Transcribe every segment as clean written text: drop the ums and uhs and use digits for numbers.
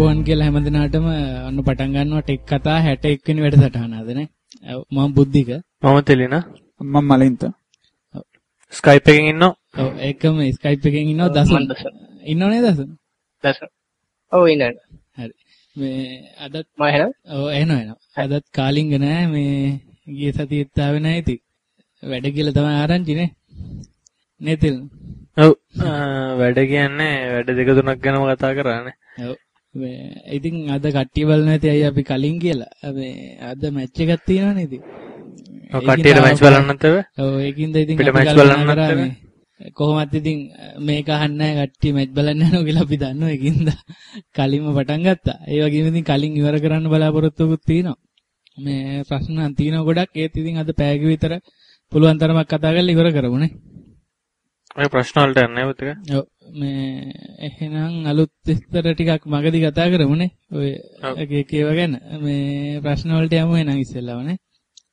Phone කියලා හැමදිනාටම අන්න පටන් ගන්නවා ටෙක් කතා 61 වෙනි වැඩසටහන අද නේ. මම බුද්ධික. මම තෙලිනා. මම මලින්ත. ස්කයිප් එකකින් ඉන්නවා. ඔව් ඒකම ස්කයිප් එකකින් ඉන්නවා දසුන්. ඉන්නවනේ දසුන්. දසුන්. ඔව් ඉන්නවා. හරි. මේ අදත් මම එහෙනම්. ඔව් එනවා. අදත් කාලින්ග නෑ මේ ගිය සතියේත් ආවේ නෑ ඉතින්. වැඩ කියලා තමයි ආරංචි නේ. නේතිල්. ඔව් වැඩ කියන්නේ වැඩ දෙක තුනක් ගැනම කතා කරානේ. ඔව් මේ ඉතින් අද කට්ටිය බලන ඇති අය අපි කලින් කියලා. මේ අද මැච් එකක් තියෙනවනේ ඉතින්. ඔව් කට්ටියට මැච් බලන්නත් එපා. ඔව් ඒකින්ද ඉතින් අපිට මැච් බලන්නත් එපා. කොහොමත් ඉතින් මේක අහන්න නැහැ කට්ටිය මැච් බලන්න යනවා කියලා අපි දන්නවා ඒකින්ද කලින්ම පටන් ගත්තා. ඒ වගේම ඉතින් කලින් ඉවර කරන්න බලාපොරොත්තුකුත් තියෙනවා. මේ ප්‍රශ්න තියෙනවා ගොඩක්. ඒත් ඉතින් අද පැයක විතර පුළුවන් තරමක් කතා කරලා ඉවර කරමුනේ. ඔය ප්‍රශ්න වලට යන්නේ පුතේ. ඔව් මේ එහෙනම් අලුත් විස්තර ටිකක් මගදී කතා කරමුනේ. ඔය එක ඒවා ගැන මේ ප්‍රශ්න වලට යමු එහෙනම් ඉස්සෙල්ලාම නේ.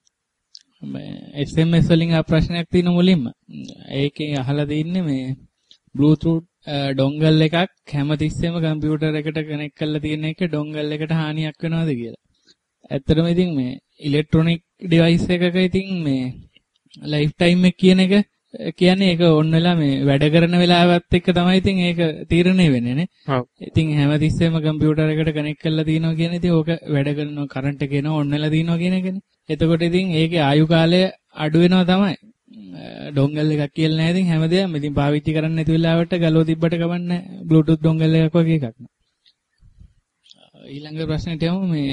මේ SMS වලින් ආ ප්‍රශ්නයක් තියෙන මුලින්ම. ඒකේ අහලා තින්නේ මේ Bluetooth dongle එකක් හැමතිස්සෙම කම්පියුටර් එකට කනෙක්ට් කරලා තියෙන එක dongle එකට හානියක් වෙනවද කියලා. ඇත්තටම ඉතින් මේ ඉලෙක්ට්‍රොනික ඩිවයිස් එකක ඉතින් මේ ලයිෆ් ටයිම් එක කියන එක කියන්නේ ඒක ඕන වෙලා මේ වැඩ කරන වෙලාවත් එක්ක තමයි ඉතින් ඒක තීරණය වෙන්නේ නේ. ඔව්. ඉතින් හැමතිස්සෙම කම්පියුටර් එකට කනෙක්ට් කරලා තියෙනවා කියන ඉතින් ඕක වැඩ කරනවා කරන්ට් එක එනවා ඕන වෙලා තියෙනවා කියන එකනේ. එතකොට ඉතින් ඒකේ ආයු කාලය අඩු වෙනවා තමයි. ඩොංගල් එකක් කියලා නැහැ ඉතින් හැමදේම ඉතින් පාවිච්චි කරන්න නැති වෙලාවට ගලව තිබ්බට කමන්නේ Bluetooth ඩොංගල් එකක් වගේ එකක් නේ. ඊළඟ ප්‍රශ්නෙට යමු මේ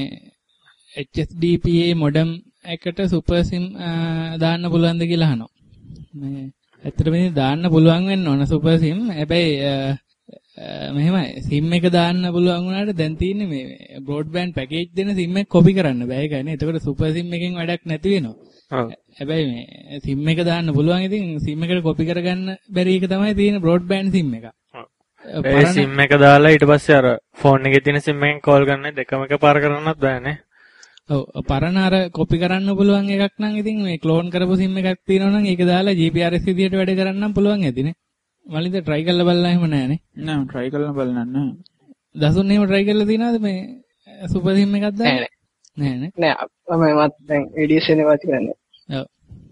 HSDPA modem එකට super sim දාන්න පුළුවන්ද කියලා අහනවා. මේ ඇත්තටම ඉතින් දාන්න පුළුවන් වෙන්න ඕන super sim. හැබැයි මෙහෙමයි sim එක දාන්න පුළුවන් වුණාට දැන් තියෙන්නේ මේ broadband package දෙන sim එක copy කරන්න බෑ ඒකයි නේ. එතකොට super sim එකෙන් වැඩක් නැති වෙනවා. ඔව්. හැබැයි මේ sim එක දාන්න පුළුවන් ඉතින් sim එකට copy කරගන්න බැරි එක තමයි තියෙන broadband sim එක. ඔව්. ඒ sim එක දාලා ඊට පස්සේ අර phone එකේ තියෙන sim එකෙන් call කරන්න දෙකම එකපාර කරන්නත් බෑනේ. ඔව් පරණ අර copy කරන්න පුළුවන් එකක් නම් ඉතින් මේ clone කරපු sim එකක් තියෙනවා නම් ඒක දාලා GPRS විදියට වැඩ කරන්නම් පුළුවන් ඇතිනේ. මලින්ද try කරලා බලලා එහෙම නෑනේ. නෑ try කරලා බලන්න නෑ. දසුන් එහෙම try කරලා තියනවද මේ super sim එකක් දාන්න? නෑ නෑ මමත් දැන් ADSL එකවත් කරන්නේ. ඔව්.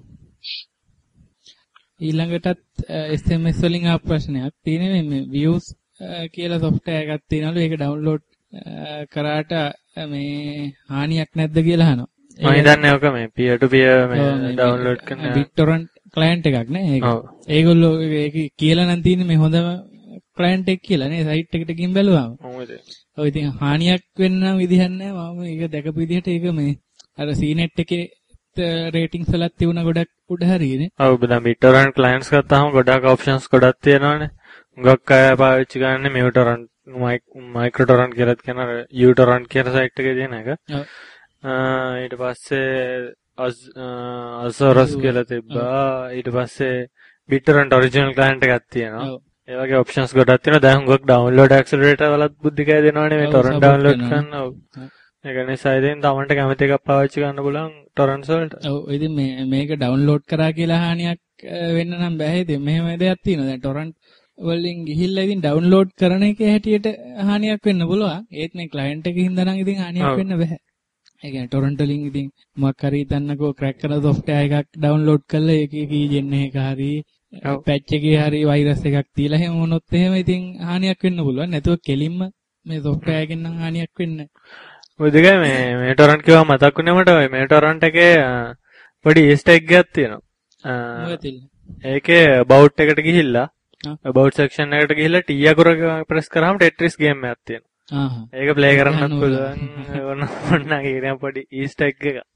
ඊළඟටත් SMS වලින් ආ ප්‍රශ්නයක් තියෙනවා මේ views කියලා software එකක් තියෙනවලු ඒක download කරාට මේ හානියක් නැද්ද කියලා අහනවා. මම හිතන්නේ ඔක මේ peer to peer මේ download කරන BitTorrent client එකක් නේ ඒක. ඒගොල්ලෝ ඒක කියලා නම් තියෙන්නේ මේ හොඳම client එක කියලා නේ site එකට ගිහින් බැලුවාම. ඔව් ඉතින් හානියක් වෙන්න නම් විදිහක් නැහැ. මම ඒක දැකපු විදිහට ඒක මේ අර CNET එකේ ratings වලත් තිබුණා ගොඩක් උඩ හරියනේ. ඔව් දැන් BitTorrent clients ගත්තාම ගොඩක් options ගොඩක් තියෙනවානේ. හුඟක් අය පාවිච්චි කරන්නේ MuTorrent microtorrent කියලාත් කියන uTorrent කියන site එකේ තියෙන එක. ඔව්. ඊට පස්සේ Azorus කියලා තිබ්බා. ඊට පස්සේ BitTorrent original client එකක් තියෙනවා. ඔව්. ඒ වගේ options ගොඩක් තියෙනවා. දැන් හුඟක් download accelerator වලත් බුද්ධිකය දෙනවනේ මේ torrent download කරන්න. ඔව්. ඒක නිසා ඉතින් තමන්ට කැමති එකක් පාවිච්චි කරන්න පුළුවන් torrents වලට. ඔව් ඉතින් මේක download කරා කියලා හානියක් වෙන්න නම් බෑ. ඉතින් මෙහෙම දෙයක් තියෙනවා. දැන් torrent වලින් ගිහිල්ලා ඉතින් download කරන එකේ හැටියට හානියක් වෙන්න පුළුවන්. ඒත් මේ client එකේ හින්දා නම් ඉතින් හානියක් වෙන්න බෑ. ඒ කියන්නේ torrent වලින් ඉතින් මොකක් හරි හිතන්නකෝ crack කරන software එකක් download කරලා ඒකේ keygen එක හරි patch එකේ හරි virus එකක් තියලා එහෙම වුණොත් එහෙම ඉතින් හානියක් වෙන්න පුළුවන්. නැතුව කෙලින්ම මේ software එකෙන් නම් හානියක් වෙන්නේ නැහැ. ඔය දෙකයි මේ torrent කියවා මතක් වුණේ මට ඔය මේ torrent එකේ පොඩි easter egg එකක් තියෙනවා. මොකද ඒකේ about එකට ගිහිල්ලා about section එකට ගිහිල්ලා T අකුර press කරාම Tetris game එකක් තියෙනවා. ඒක play කරන්නත් පුළුවන්. ඔන්න කියන පොඩි easter egg එක.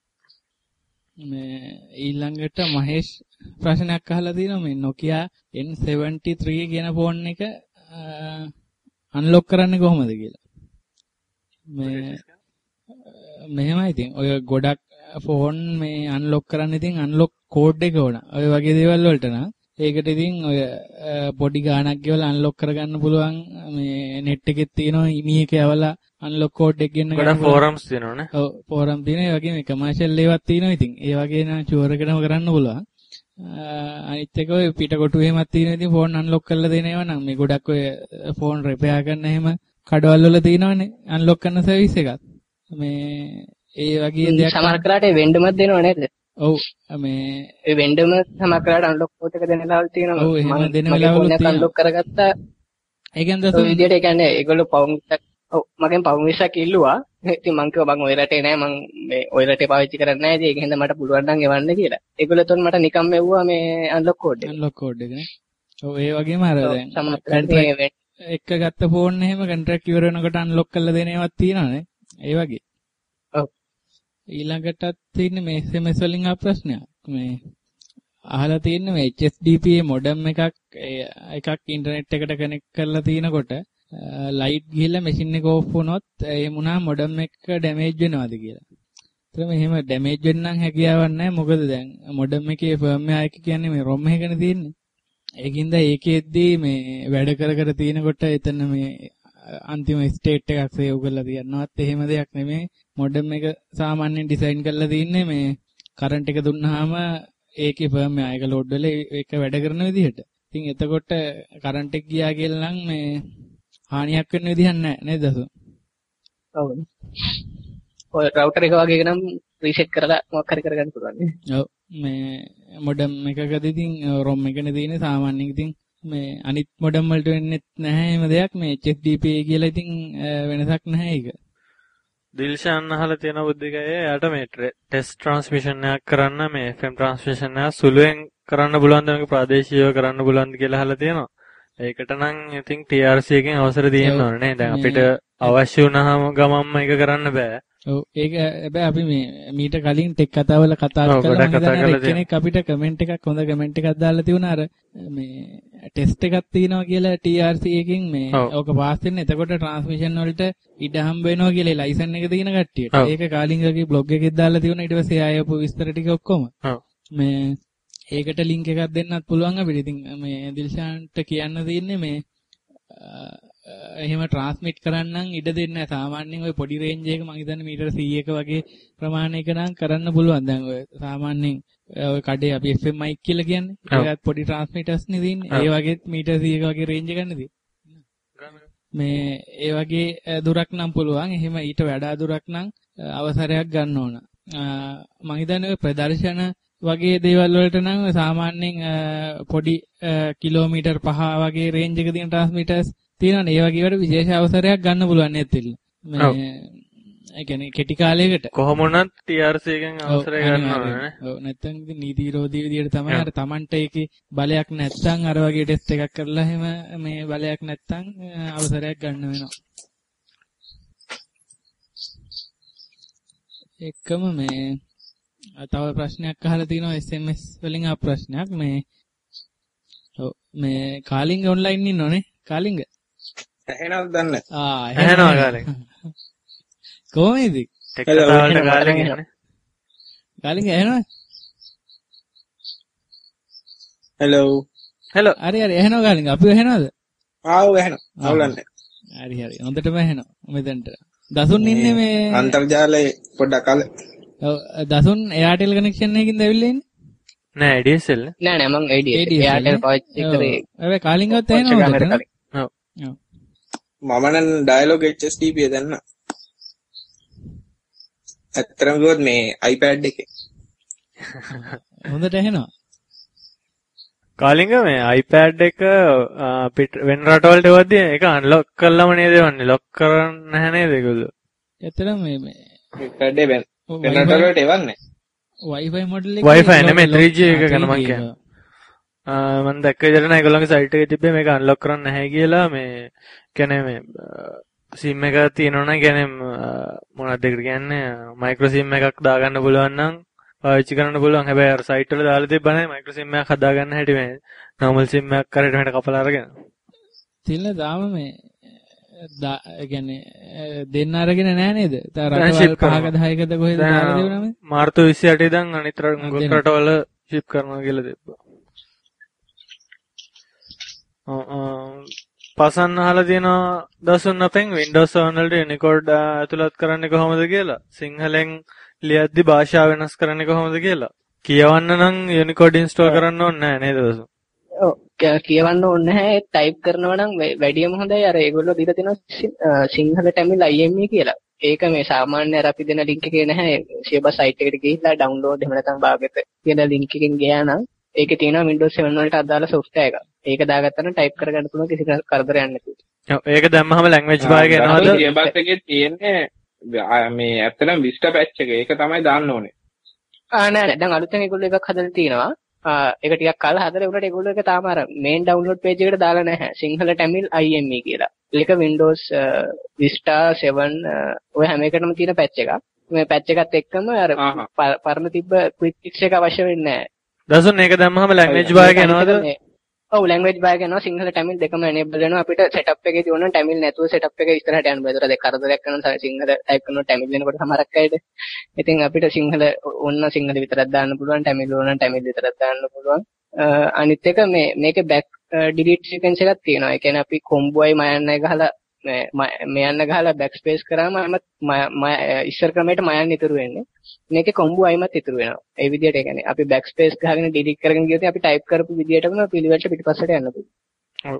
මේ ඊළඟට මහේෂ් ප්‍රශ්නයක් අහලා තියෙනවා මේ Nokia N73 කියන ෆෝන් එක අන්ලොක් කරන්නේ කොහොමද කියලා. මෙහෙමයි ඉතින් ඔය ගොඩක් ෆෝන් මේ අන්ලොක් කරන්න ඉතින් අන්ලොක් කෝඩ් එක ඕන. ඔය වගේ දේවල් වලට නම් ඒකට ඉතින් ඔය පොඩි ගාණක් ගෙවලා අන්ලොක් කරගන්න පුළුවන් මේ net එකේ තියෙනවා ඉමි එක යවලා අන්ලොක් කෝඩ් එක ගෙන්න ගන්න. ගොඩක් forums තියෙනවනේ. ඔව් forum තියෙනවා. ඒ වගේම commercial ඒවාත් තියෙනවා ඉතින්. ඒ වගේ නම් ෂුවර් එකටම කරන්න පුළුවන්. අනිත් එක ඔය පිටකොටු එහෙමත් තියෙනවා ඉතින් ෆෝන් අන්ලොක් කරලා දෙන ඒවා නම් මේ ගොඩක් ඔය ෆෝන් රිපෙයාර් කරන එහෙම කඩවල් වල තියෙනවනේ අන්ලොක් කරන සර්විස් එකක්. මේ ඒ වගේ දෙයක් සමහර කරාට වෙන්ඩමත් දෙනව නේද? ඔව් මේ ඒ වෙන්ඩම සමහර කරාට අන්ලොක් කෝඩ් එක දෙන වෙලාවල් තියෙනවා. ඔව් එහෙම දෙන වෙලාවල් තියෙනවා. අන්ලොක් කරගත්තා. ඒ කියන්නේ ඔය විදියට ඒ කියන්නේ ඒගොල්ලෝ පවුම් ඔව් මගෙන් පවුම් 20ක් ඉල්ලුවා. ඉතින් මං කිව්වා මං ඔය රටේ නෑ මං මේ ඔය රටේ පාවිච්චි කරන්නේ නෑ. ඒක හින්දා මට පුළුවන් නම් එවන්න කියලා. ඒගොල්ලෝ තොන් මට නිකම් මෙව්වා මේ අන්ලොක් කෝඩ් එක. අන්ලොක් කෝඩ් එක නේ. ඔව් ඒ වගේම අර දැන් සමහර එක ගත්ත ෆෝන් එහෙම කොන්ට්‍රැක්ට් ඉවර වෙනකොට අන්ලොක් කරලා දෙන ඒවාත් තියෙනවානේ. ඒ වගේ. ඔව්. ඊළඟටත් තියෙන්නේ මේ SMS වලින් ආ ප්‍රශ්නයක්. මේ අහලා තියෙන්නේ මේ HSDPA මොඩම් එකක් ඉන්ටර්නෙට් එකට කනෙක්ට් කරලා තිනකොට ලයිට් ගිහිල්ලා මැෂින් එක ඕෆ් වුණොත් ඒ මුණා මොඩම් එක ඩැමේජ් වෙනවද කියලා. ඒතර මෙහෙම ඩැමේජ් වෙන්න නම් හැකියාවක් නැහැ. මොකද දැන් මොඩම් එකේ ෆර්ම්වෙයාර් එක කියන්නේ මේ ROM එකනේ තියෙන්නේ. ඒකින්ද ඒකෙද්දී මේ වැඩ කර තිනකොට එතන මේ අන්තිම ස්ටේට් එකක් සේව් කරලා තියනවත් එහෙම දෙයක් නෙමෙයි. මොඩම් එක සාමාන්‍යයෙන් ඩිසයින් කරලා තින්නේ මේ කරන්ට් එක දුන්නාම ඒකේ ෆර්ම්වෙයාර් එක ලෝඩ් වෙලා ඒක වැඩ කරන විදිහට. ඉතින් එතකොට කරන්ට් එක ගියා කියලා නම් මේ හානියක් වෙන්න විදිහක් නැහැ නේද දසු? ඔව්. ඔය රවුටර් එක වගේ නම් රීසෙට් කරලා මොකක් හරි කරගන්න පුළුවන්. ඔව් මේ මොඩම් එකකදී ඉතින් ROM එකනේ තියෙන්නේ සාමාන්‍යයෙන් ඉතින් මේ අනිත් මොඩම් වලට වෙන්නේ නැහැ එහෙම දෙයක් මේ HSDPA කියලා ඉතින් වෙනසක් නැහැ ඒක. දිල්ෂාන් අහලා තියෙන බුද්ධිකයේ යාට මේ ටෙස්ට් ට්‍රාන්ස්මිෂන් එකක් කරන්න මේ FM ට්‍රාන්ස්මිෂන් එක සුළුෙන් කරන්න පුළුවන් ද මේක ප්‍රාදේශීයව කරන්න පුළුවන්ද කියලා අහලා තියෙනවා. ඒකට නම් ඉතින් TRC එකෙන් අවසර තියෙන්න ඕනේ නේ. දැන් අපිට අවශ්‍ය වුණාම ගමම්ම ඒක කරන්න බෑ. ඔව් ඒක හැබැයි අපි මේ මීට කලින් ටෙක් කතාවල කතා කරලා කෙනෙක් අපිට කමෙන්ට් එකක් හොඳ කමෙන්ට් එකක් දාලා තියුණා අර මේ ටෙස්ට් එකක් තියෙනවා කියලා TRC එකකින් මේ ඕක පාස් වෙන්න එතකොට ට්‍රාන්ස්මිෂන් වලට ඉඩ හම්බ වෙනවා කියලා ලයිසන් එක තියෙන කට්ටියට. ඒක කාලිංගගේ බ්ලොග් එකේ දාලා තියුණා ඊට පස්සේ ආයපු විස්තර ටික ඔක්කොම. මේ ඒකට ලින්ක් එකක් දෙන්නත් පුළුවන් අපිට. ඉතින් මේ දිල්ෂාන්ට කියන්න තියෙන්නේ මේ එහෙම ට්‍රාන්ස්මිට් කරන්නම් ඉඩ දෙන්නේ නැහැ. සාමාන්‍යයෙන් ওই පොඩි රේන්ජ් එක මම හිතන්නේ මීටර 100ක වගේ ප්‍රමාණයක නම් කරන්න පුළුවන්. දැන් ඔය සාමාන්‍යයෙන් ඔය කඩේ අපි FM mic කියලා කියන්නේ. ඒකත් පොඩි ට්‍රාන්ස්මිටර්ස් නේ තියෙන්නේ. ඒ වගේත් මීටර 100ක වගේ රේන්ජ් එකක් නේ තියෙන්නේ. මේ ඒ වගේ දුරක් නම් පුළුවන්. එහෙම ඊට වඩා දුරක් නම් අවසරයක් ගන්න ඕන. මම හිතන්නේ ප්‍රදර්ශන වගේ දේවල් වලට නම් සාමාන්‍යයෙන් පොඩි කිලෝමීටර් 5 වගේ රේන්ජ් එක තියෙන ට්‍රාන්ස්මිටර්ස් තියෙනවනේ. ඒ වගේ වලට විශේෂ අවසරයක් ගන්න පුළුවන් නේද තිල්ල. මේ ඒ කියන්නේ කෙටි කාලයකට කොහොම වුණත් TRC එකෙන් අවසරය ගන්න ඕනේ. ඔව් නැත්නම් ඉතින් නීති විරෝධී විදියට තමයි අර Tamanට ඒකේ බලයක් නැත්නම් අර වගේ ටෙස්ට් එකක් කරලා එහෙම මේ බලයක් නැත්නම් අවසරයක් ගන්න වෙනවා. එකම මේ තව ප්‍රශ්නයක් අහලා තිනවා SMS වලින් ආ ප්‍රශ්නයක් මේ ඔව් මේ කාලිංග ඔන්ලයින් ඉන්නෝනේ කාලිංග එහෙනවද දන්නේ ඇහෙනවා කාලිංග කොහොමද ටෙක් කතාවලට කාලිංග ඉන්නේ කාලිංග ඇහෙනවද හෙලෝ හරි ඇහෙනවා කාලිංග අපිව ඇහෙනවද ආව් ඇහෙනවා අවුලන්නේ හරි හොඳටම ඇහෙනවා මෙතනට දසුන් ඉන්නේ මේ අන්තර්ජාලයේ පොඩ්ඩක් අල ඔව් දසුන් එයාටෙල් කනෙක්ෂන් එකකින්ද ඇවිල්ලා ඉන්නේ නෑ ADSL නෑ මං ADSL එයාටෙල් පාවිච්චි කරේ. හැබැයි කාලිංගවත් ඇහෙනවද? ඔව්. මම නම් ඩයලොග් HSDPA දන්න. ඇත්තටම කිව්වොත් මේ iPad එකේ. හොඳට ඇහෙනවා. කාලිංග මේ iPad එක පිට වෙන රටවලට එවද්දී ඒක අන්ලොක් කරලම නේද එවන්නේ. ලොක් කරන්නේ නැහැ නේද ඒගොල්ලෝ? ඇත්තටම මේ iPad එක වෙන රටවලට එවන්නේ. Wi-Fi මොඩල් එක Wi-Fi නෙමෙයි 3G එක ගැන මම කියන්නේ. මම දැක්ක විදිහට නෑ ඒගොල්ලන්ගේ සයිට් එකේ තිබ්බේ මේක අන්ලොක් කරන්න නැහැ කියලා මේ කියන්නේ මේ SIM එක තියෙනවනම් කියන්නේ මොනවද ඒකට කියන්නේ මයික්‍රෝ SIM එකක් දාගන්න පුළුවන් නම් පාවිච්චි කරන්න පුළුවන්. හැබැයි අර සයිට් වල දාලා තිබ්බ නැහැ මයික්‍රෝ SIM එකක් හදාගන්න හැටි මේ normal SIM එකක් කරේට මෙහෙට කපලා අරගෙන. තිල්ල දාම මේ කියන්නේ දෙන්න අරගෙන නැහැ නේද? රටවල් 5ක 10කද කොහෙද දාලා දෙවනම? මාර්තු 28 ඉඳන් අනිත් රටවල ෂිප් කරනවා කියලා තිබ්බා. පසන් අහලා තියෙනවා දසුන් අපෙන් Windows 7 වලට Unicode ඇතුළත් කරන්නේ කොහොමද කියලා. සිංහලෙන් ලියද්දි භාෂාව වෙනස් කරන්නේ කොහොමද කියලා. කියවන්න නම් Unicode install කරන්න ඕනේ නැහැ නේද දසුන්? ඔව් කියවන්න ඕනේ නැහැ. ටයිප් කරනවා නම් වැඩියම හොඳයි. අර ඒගොල්ලෝ දීලා තියෙනවා සිංහල තමිල් IME කියලා. ඒක මේ සාමාන්‍ය අර අපි දෙන ලින්ක් එකේ නැහැ. සියබස් සයිට් එකට ගිහිල්ලා ඩවුන්ලෝඩ් එහෙම නැත්නම් භාගත කියන ලින්ක් එකෙන් ගියා නම් ඒකේ තියෙනවා Windows 7 වලට අදාළ software එකක්. ඒක දාගත්තා නම් ටයිප් කරගන්න පුළුවන් කිසි කරදරයක් නැතුව. ඔව් ඒක දැම්මහම language භාගය එනවද? සියබස් එකේ තියෙන්නේ මේ ඇත්තටම Vista patch එක. ඒක තමයි දාන්න ඕනේ. නෑ දැන් අලුතෙන් ඒගොල්ලෝ එකක් හදලා තිනවා. ඒක ටිකක් කාලා හදලා උනට ඒගොල්ලෝ එක තාම අර මේන් ඩවුන්ලෝඩ් පේජ් එකට දාලා නැහැ. සිංහල තමිල් IME කියලා. ඒක Windows Vista 7 ඔය හැම එකටම තියෙන පැච් එකක්. මේ පැච් එකත් එක්කම අර පරණ තිබ්බ quick fix එක අවශ්‍ය වෙන්නේ නැහැ. දසුන් මේක දැම්මහම language භාගය එනවද? ඔව් language භාගය එනවා. සිංහල තමිල් දෙකම enable වෙනවා. අපිට setup එකේ තියෙන තමිල් නැතුව setup එක ඉස්සරහට යන්න බෑ. ඒතර කරදරයක් කරනවා සිංහල type කරනවා තමිල් වෙනකොට සමහරක් අයද. ඉතින් අපිට සිංහල ඕන සිංහල විතරක් දාන්න පුළුවන්. තමිල් ඕන තමිල් විතරක් දාන්න පුළුවන්. අනිත් එක මේකේ back delete sequence එකක් තියෙනවා. ඒ කියන්නේ අපි combo අය මයන්නයි ගහලා මෙයන්න ගහලා backspace කරාම ඉස්සර ක්‍රමයට මයන්න ඉතුරු වෙන්නේ. මේකේ combo අයමත් ඉතුරු වෙනවා. ඒ විදිහට ඒ කියන්නේ අපි backspace ගහගෙන delete කරගෙන ගියොත් අපි type කරපු විදිහටම පිළිවෙලට පිටිපස්සට යන්න පුළුවන්. ඔව්.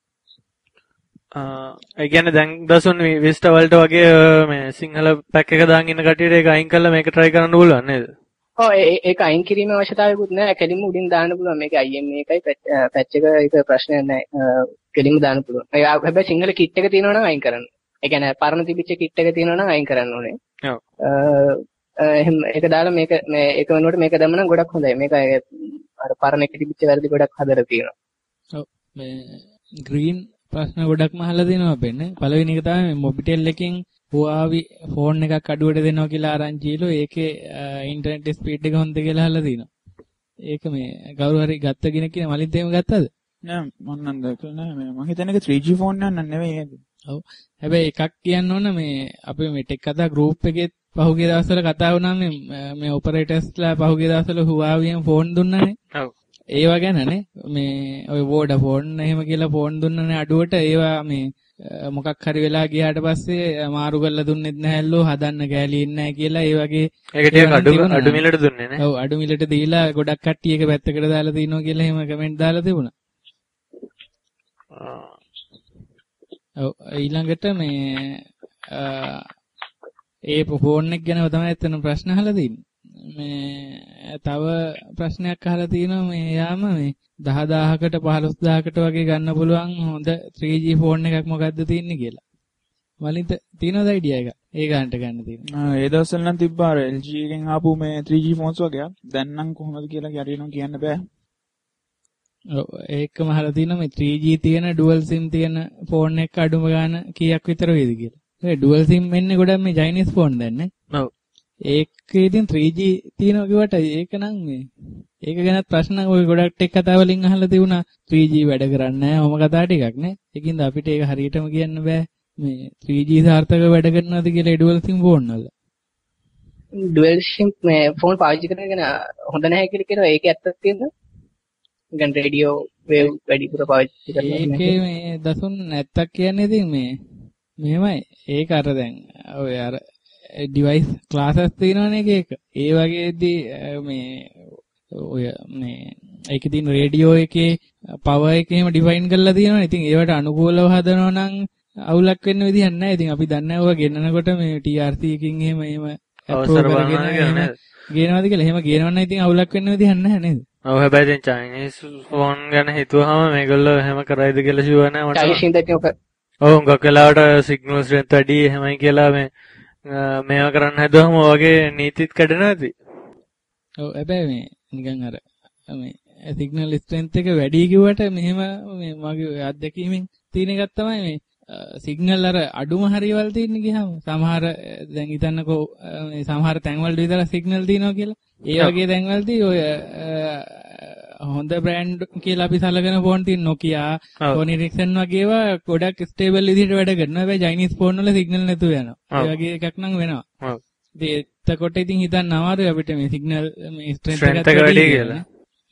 ඒ කියන්නේ දැන් දසුන් Vista වලට වගේ මේ සිංහල පැක් එක දාන් ඉන්න කටියට ඒක අයින් කරලා මේක try කරන්න පුළුවන් නේද? ඔව් ඒක අයින් කිරීමේ අවශ්‍යතාවයකුත් නැහැ. කෙලින්ම උඩින් දාන්න පුළුවන්. මේක IME එකයි පැච් එක ඒක ප්‍රශ්නයක් නැහැ. කෙලින්ම දාන්න පුළුවන්. හැබැයි සිංහල කිට් එක තියෙනවා නම් අයින් කරන්න. ඒ කියන්නේ පරණ තිබිච්ච කිට් එක තියෙනවා නම් අයින් කරන්න ඕනේ. ඔව්. එහෙම ඒක දාලා මේක ඒක වෙනුවට මේක දැම්මම ගොඩක් හොඳයි. මේක අර පරණ එක තිබිච්ච වැරදි ගොඩක් හදලා තියෙනවා. ඔව් මේ green ප්‍රශ්න ගොඩක්ම අහලා දෙනවා වෙන්නේ. පළවෙනි එක තමයි මොබිටෙල් එකෙන් Huawei ෆෝන් එකක් අඩුවට දෙනවා කියලා ආරංචිලු. ඒකේ ඉන්ටර්නෙට් ස්පීඩ් එක හොඳ කියලා අහලා තිනවා. ඒක මේ කවුරු හරි ගත්ත කෙනෙක් කියන මලින්ද එහෙම ගත්තද? නෑ මම නම් දැකලා නෑ. මම හිතන්නේ ඒක 3G ෆෝන් එකක් නෙවෙයි නේද? ඔව්. හැබැයි එකක් කියන්න ඕන මේ අපි මේ ටෙක් කතා ගෲප් එකේ පහුගිය දවස්වල කතා වුණා මේ ඔපරේටර්ස්ලා පහුගිය දවස්වල Huawei ෆෝන් දුන්නානේ. ඔව්. ඒවා ගැනනේ මේ ඔය Vodafone එහෙම කියලා ෆෝන් දුන්නනේ අඩුවට ඒවා මේ මොකක් හරි වෙලා ගියාට පස්සේ මාරු කරලා දුන්නෙත් නැහැලු හදන්න ගෑලියෙන්නේ නැහැ කියලා ඒ වගේ ඒක ටිකක් අඩු මිලට දුන්නේ නේ. ඔව් අඩු මිලට දීලා ගොඩක් කට්ටිය එක පැත්තකට දාලා තිනවා කියලා එහෙම කමෙන්ට් දාලා තිබුණා. ඔව් ඊළඟට මේ ඒ ෆෝන් එක ගැනම තමයි එතන ප්‍රශ්න අහලා තින්නේ. මේ තව ප්‍රශ්නයක් අහලා තිනවා මේ යාම මේ 10000කට 15000කට වගේ ගන්න පුළුවන් හොඳ 3G ෆෝන් එකක් මොකද්ද තියෙන්නේ කියලා. වලින්ද තියෙනවද අයිඩියා එක? ඒ ගන්නට ගන්න තියෙනවා. ඒ දවස්වල නම් තිබ්බා අර LG එකෙන් ආපු මේ 3G ෆෝන්ස් වගේ. දැන් නම් කොහොමද කියලා ගැටේනවා කියන්න බෑ. ඔව් ඒකම අහලා තිනවා මේ 3G තියෙන dual sim තියෙන ෆෝන් එක අඩුම ගන්න කීයක් විතර වේද කියලා. ඒ dual sim එන්නේ ගොඩක් මේ Chinese ෆෝන් දැන් නේ. ඔව්. ඒකේ ඉතින් 3G තියෙනවා කිව්වට ඒක නම් මේ ඒක ගැනත් ප්‍රශ්න ඔය ගොඩක් ටෙක් කතා වලින් අහලා තිබුණා 3G වැඩ කරන්නේ නැහැ ඔම කතා ටිකක් නේ. ඒකින්ද අපිට ඒක හරියටම කියන්න බෑ මේ 3G සාර්ථකව වැඩ කරනවද කියලා dual sim ෆෝන් වල. dual sim මේ ෆෝන් පාවිච්චි කරගෙන හොඳ නැහැ කියලා කියනවා. ඒක ඇත්තක් තියෙනවද? ගන් රේඩියෝ වේව් වැඩිපුර පාවිච්චි කරනවා. ඒකේ මේ දසුන් නැත්තක් කියන්නේ ඉතින් මේ මෙහෙමයි. ඒක අර දැන් ඔය අර ඩිවයිස් ක්ලාසස් තියෙනවනේ ඒක. ඒ වගේදී මේ ඔය මේ ඒකේ තියෙන රේඩියෝ එකේ පවර් එක එහෙම ඩිෆයින් කරලා තියෙනවනේ. ඉතින් ඒවට අනුකූලව හදනවා නම් අවුලක් වෙන්න විදිහක් නැහැ. ඉතින් අපි දන්නේ නැහැ ඔය ගෙන්නනකොට මේ TRC එකකින් එහෙම අවසර බලනවා ගේනවාද කියලා. එහෙම ගේනවනම් ඉතින් අවුලක් වෙන්න විදිහක් නැහැ නේද? ඔව් හැබැයි දැන් Chinese ෆෝන් ගැන හිතුවාම මේගොල්ලෝ එහෙම කරයිද කියලා ෂුවර් නැහැ මට. Chinese ඉඳන් ඔක ඔව් උංගක් වෙලාවට සිග්නල් ස්ට්‍රෙන්ත් වැඩි එහෙමයි කියලා මේවා කරන්න හැදුවම ඔයගේ නීතිත් කැඩෙනවා ඇති. ඔව් හැබැයි මේ නිකන් අර මේ සිග්නල් ස්ට්‍රෙන්ත් එක වැඩි කිව්වට මෙහෙම මේ මගේ අත්දැකීමෙන් තියෙන එකක් තමයි මේ සිග්නල් අර අඩුම හරියවල් තියෙන ගියාම සමහර දැන් හිතන්නකෝ මේ සමහර තැන්වල විතර සිග්නල් තියෙනවා කියලා. ඒ වගේ තැන්වලදී ඔය හොඳ බ්‍රෑන්ඩ් කියලා අපි සලකන ෆෝන් තියෙන Nokia, Sony Ericsson වගේ ඒවා ගොඩක් ස්ටේබල් විදිහට වැඩ කරනවා. හැබැයි Chinese ෆෝන් වල සිග්නල් නැතුව යනවා. ඒ වගේ එකක් නම් වෙනවා. ඔව්. එතකොට ඉතින් හිතන්න අමාරුයි අපිට මේ සිග්නල් මේ ස්ට්‍රෙන්ත් එක වැඩි කියලා.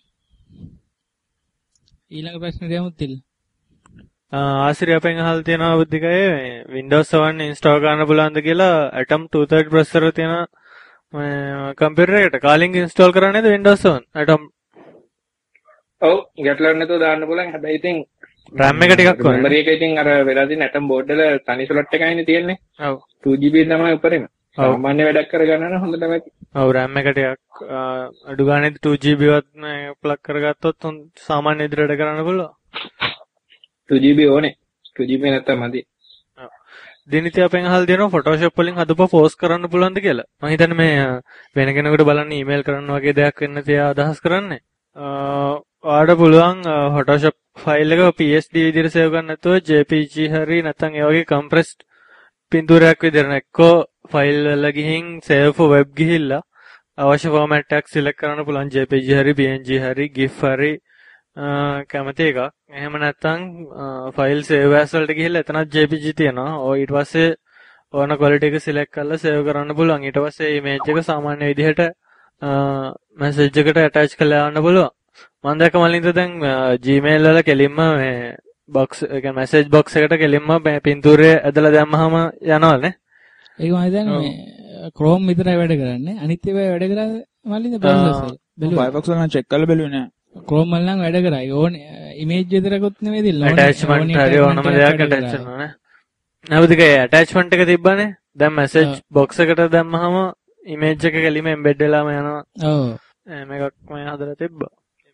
ඊළඟ ප්‍රශ්නෙට යමුත් තිල්. ආසිරි අපෙන් අහලා තියෙනවා බුද්ධිකයේ Windows 7 install කරන්න පුළුවන්ද කියලා Atom 230 processor තියෙන කම්පියුටර් එකට කාලින් install කරන්නේද Windows 7 Atom ඔව් ගැටලුවක් නැතුව දාන්න පුළුවන්. හැබැයි ඉතින් RAM එක ටිකක් ඕනේ. මෙමරි එක ඉතින් අර වෙලා තියෙන ඇටම් බෝඩ් වල තනි ස්ලොට් එකයිනේ තියෙන්නේ. ඔව් 2GB තමයි උපරිම. සාමාන්‍ය වැඩක් කරගන්න නම් හොඳටම ඇති. ඔව් RAM එක ටිකක් අඩු ගානේ 2GB වත් ප්ලග් කරගත්තොත් සාමාන්‍ය විදිහට වැඩ කරන්න පුළුවන්. 2GB ඕනේ. 2GB නැත්තම් මදි. දිනිති අපෙන් අහලා දෙනවා Photoshop වලින් හදපුවා පෝස්ට් කරන්න පුළුවන්ද කියලා. මම හිතන්නේ මේ වෙන කෙනෙකුට බලන්න ඊමේල් කරන්න වගේ දෙයක් වෙන්න තියා අදහස් කරන්නේ. ඔයාලට පුළුවන් Photoshop ෆයිල් එක PSD විදිහට සේව් කරන්න නැතුව JPG හරි නැත්නම් ඒ වගේ compressed පින්තූරයක් විදිහට නැක්කෝ ෆයිල් වල ගිහින් save for web ගිහිල්ලා අවශ්‍ය ෆෝමැට් එකක් සිලෙක්ට් කරන්න පුළුවන් JPG හරි PNG හරි GIF හරි කැමති එකක්. එහෙම නැත්නම් ෆයිල් save as වලට ගිහිල්ලා එතනත් JPG තියෙනවා. ඔය ඊට පස්සේ ඕන quality එක select කරලා save කරන්න පුළුවන්. ඊට පස්සේ image එක සාමාන්‍ය විදිහට message එකට attach කරලා යන්න පුළුවන්. මම දැක්ක මලින්ද දැන් Gmail වල කෙලින්ම මේ box ඒ කියන්නේ message box එකට කෙලින්ම මේ පින්තූරය ඇදලා දැම්මහම යනවනේ. ඒක මම හිතන්නේ මේ Chrome විතරයි වැඩ කරන්නේ. අනිත් ඒවා වැඩ කරන්නේ මලින්ද browser වල. Firefox වල නම් check කරලා බැලුවේ නෑ. Chrome වල නම් වැඩ කරයි. ඕනේ image විතරකුත් නෙමෙයි දෙල්ල. attachment හරි ඕනම දෙයක් attach කරනවා නේ. නැවතික attachment එක තිබ්බනේ. දැන් message box එකට දැම්මහම image එක කෙලින්ම embed වෙලාම යනවා. ඔව්. මේකක් මම හදලා තිබ්බා.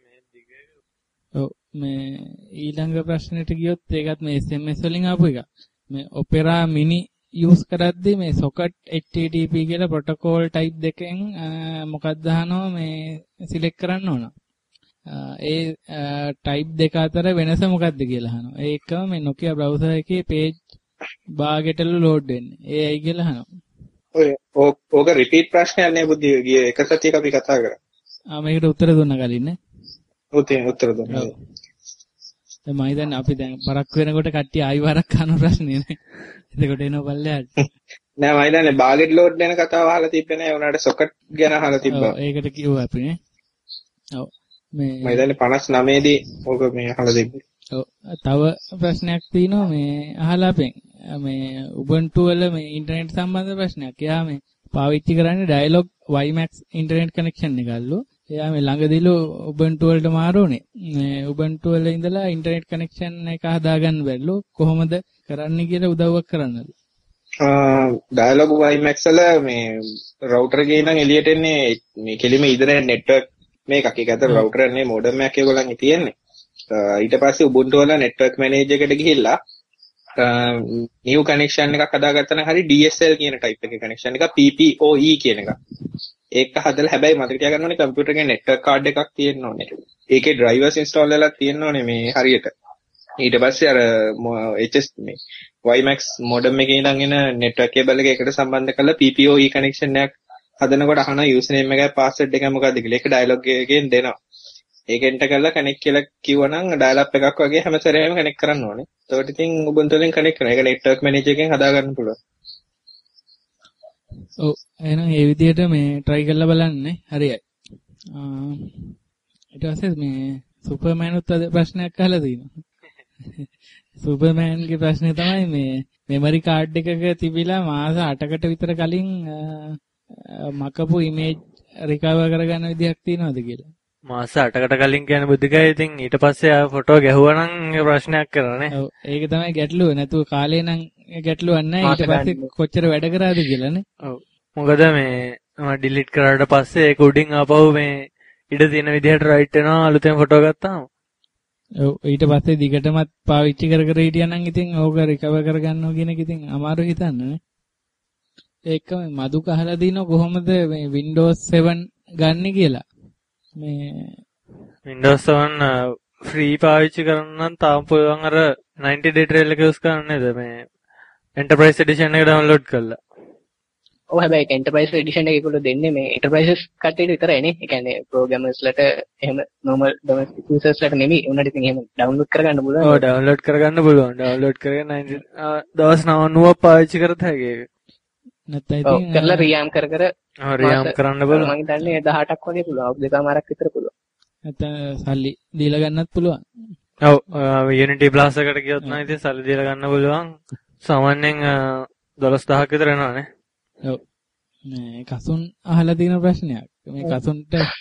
ඔව් මේ ඊළඟ ප්‍රශ්නෙට ගියොත් ඒකත් මේ SMS වලින් ආපු එක. මේ Opera Mini use කරද්දී මේ socket HTTP කියලා protocol type දෙකෙන් මොකක්ද අහනවා මේ select කරන්න ඕන. ඒ type දෙක අතර වෙනස මොකක්ද කියලා අහනවා. ඒකම මේ Nokia browser එකේ page බාගෙටලු load වෙන්නේ. ඒ ඇයි කියලා අහනවා. ඔය ඕක repeat ප්‍රශ්නයක් නේ බුද්ධි ගිය එක සතියක අපි කතා කරා. මේකට උත්තර දුන්නා කලින් නේ. උත්තර දුන්නා. දැන් මම හිතන්නේ අපි දැන් පරක් වෙනකොට කට්ටිය ආයි වරක් අහන ප්‍රශ්නේ නේ. එතකොට එනවා පල්ලෙහාට. නෑ මම හිතන්නේ බාගෙට් ලෝඩ් වෙන කතාව අහලා තිබ්බේ නෑ. උනාට සොකට් ගැන අහලා තිබ්බා. ඔව් ඒකට කිව්වා අපි නේ. ඔව් මේ මම හිතන්නේ 59 දී ඕක මේ අහලා තිබ්බේ. ඔව් තව ප්‍රශ්නයක් තියෙනවා මේ අහලා අපෙන්. මේ Ubuntu වල මේ ඉන්ටර්නෙට් සම්බන්ධ ප්‍රශ්නයක්. එයා මේ පාවිච්චි කරන්නේ Dialog WiMAX ඉන්ටර්නෙට් කනෙක්ෂන් එකල්ලු. එයා මේ ළඟදීලු Ubuntu වලට මාරුනේ. මේ Ubuntu වල ඉඳලා ඉන්ටර්නෙට් කනෙක්ෂන් එක හදාගන්න බැරිලු. කොහොමද කරන්නේ කියලා උදව්වක් කරන්නලු. Dialog WiMAX වල මේ රවුටර් එකේ ඉඳන් එළියට එන්නේ මේ කෙලිම ඉදරෙන් නෙට්වර්ක් මේකක්. ඒක අතර රවුටර් නේ මොඩම් එකක් ඒගොල්ලන්ගේ තියෙන්නේ. ඊට පස්සේ Ubuntu වල නෙට්වර්ක් මැනේජර් එකට ගිහිල්ලා new connection එකක් හදාගත්තා නම් හරි DSL කියන type එකේ connection එක PPOE කියන එක. ඒක හදලා හැබැයි මතක තියාගන්න ඕනේ කම්පියුටර් එකේ network card එකක් තියෙන්න ඕනේ. ඒකේ drivers install වෙලා තියෙන්න ඕනේ මේ හරියට. ඊට පස්සේ අර HS මේ WiMAX modem එකේ ඉඳන් එන network cable එක එකට සම්බන්ධ කරලා PPOE connection එකක් හදනකොට අහන username එකයි password එකයි මොකක්ද කියලා. ඒක dialog එකෙන් දෙනවා. ඒක එන්ටර් කරලා connect කියලා කිව්වනම් dial-up එකක් වගේ හැම සැරේම connect කරන්න ඕනේ. ඒකට ඉතින් Ubuntu වලින් connect කරනවා. ඒක network manager එකෙන් හදාගන්න පුළුවන්. ඔව් එහෙනම් මේ විදිහට මේ try කරලා බලන්න හරියයි. ඊට පස්සේ මේ සුපර්මෑන් උත් අද ප්‍රශ්නයක් අහලා තිනවා. සුපර්මෑන්ගේ ප්‍රශ්නේ තමයි මේ මෙමරි කාඩ් එකක තිබිලා මාස 8කට විතර කලින් මකපු image recover කරගන්න විදිහක් තියෙනවද කියලා. මාස 8කට කලින් කියන බුද්ධිකයි ඉතින් ඊට පස්සේ ආ ෆොටෝ ගැහුවා නම් ඒ ප්‍රශ්නයක් කරන්නේ. ඔව් ඒක තමයි ගැටලුව. නැතුව කාලේ නම් ගැටලුවක් නැහැ. ඊට පස්සේ කොච්චර වැඩ කරාද කියලානේ. ඔව්. මොකද මේ මම ඩිලීට් කරාට පස්සේ ඒක උඩින් ආපහු මේ ඉඩ තියෙන විදිහට රයිට් වෙනවා අලුතෙන් ෆොටෝ ගත්තාම. ඔව් ඊට පස්සේ දිගටමත් පාවිච්චි කර කර හිටියනම් ඉතින් ඕක රිකවර් කරගන්නවා කියන එක ඉතින් අමාරු හිතන්නේ. ඒකම මදුක අහලා දිනන කොහොමද මේ Windows 7 ගන්න කියලා. මේ Windows 7 ෆ්‍රී පාවිච්චි කරන්න නම් තාම පුළුවන් අර 90 day trial එක යූස් කරන්න නේද මේ Enterprise edition එක download කරලා. ඔව් හැබැයි Enterprise edition එක ඒගොල්ලෝ දෙන්නේ මේ enterprises කට්ටියට විතරයි නේ. ඒ කියන්නේ programmers ලට එහෙම normal domestic users ලට නෙමෙයි. උන්ට ඉතින් එහෙම download කරගන්න පුළුවන්. ඔව් download කරගන්න පුළුවන්. download කරගෙන 90 දවස් 90ක් පාවිච්චි කරත් හැකි ඒක. නැත්නම් ඉතින් කරලා රියාම් කර රියාම් කරන්න බලන්න. මම හිතන්නේ 18ක් වගේ පුළුවන්. දෙකමාරක් විතර පුළුවන්. නැත්නම් සල්ලි දීලා ගන්නත් පුළුවන්. ඔව් Unity Plus එකට ගියොත් නම් ඉතින් සල්ලි දීලා ගන්න පුළුවන්. සාමාන්‍යයෙන් 12000ක් විතර එනවානේ. ඔව්. මේ කසුන් අහලා තියෙන ප්‍රශ්නයක්. මේ කසුන්ට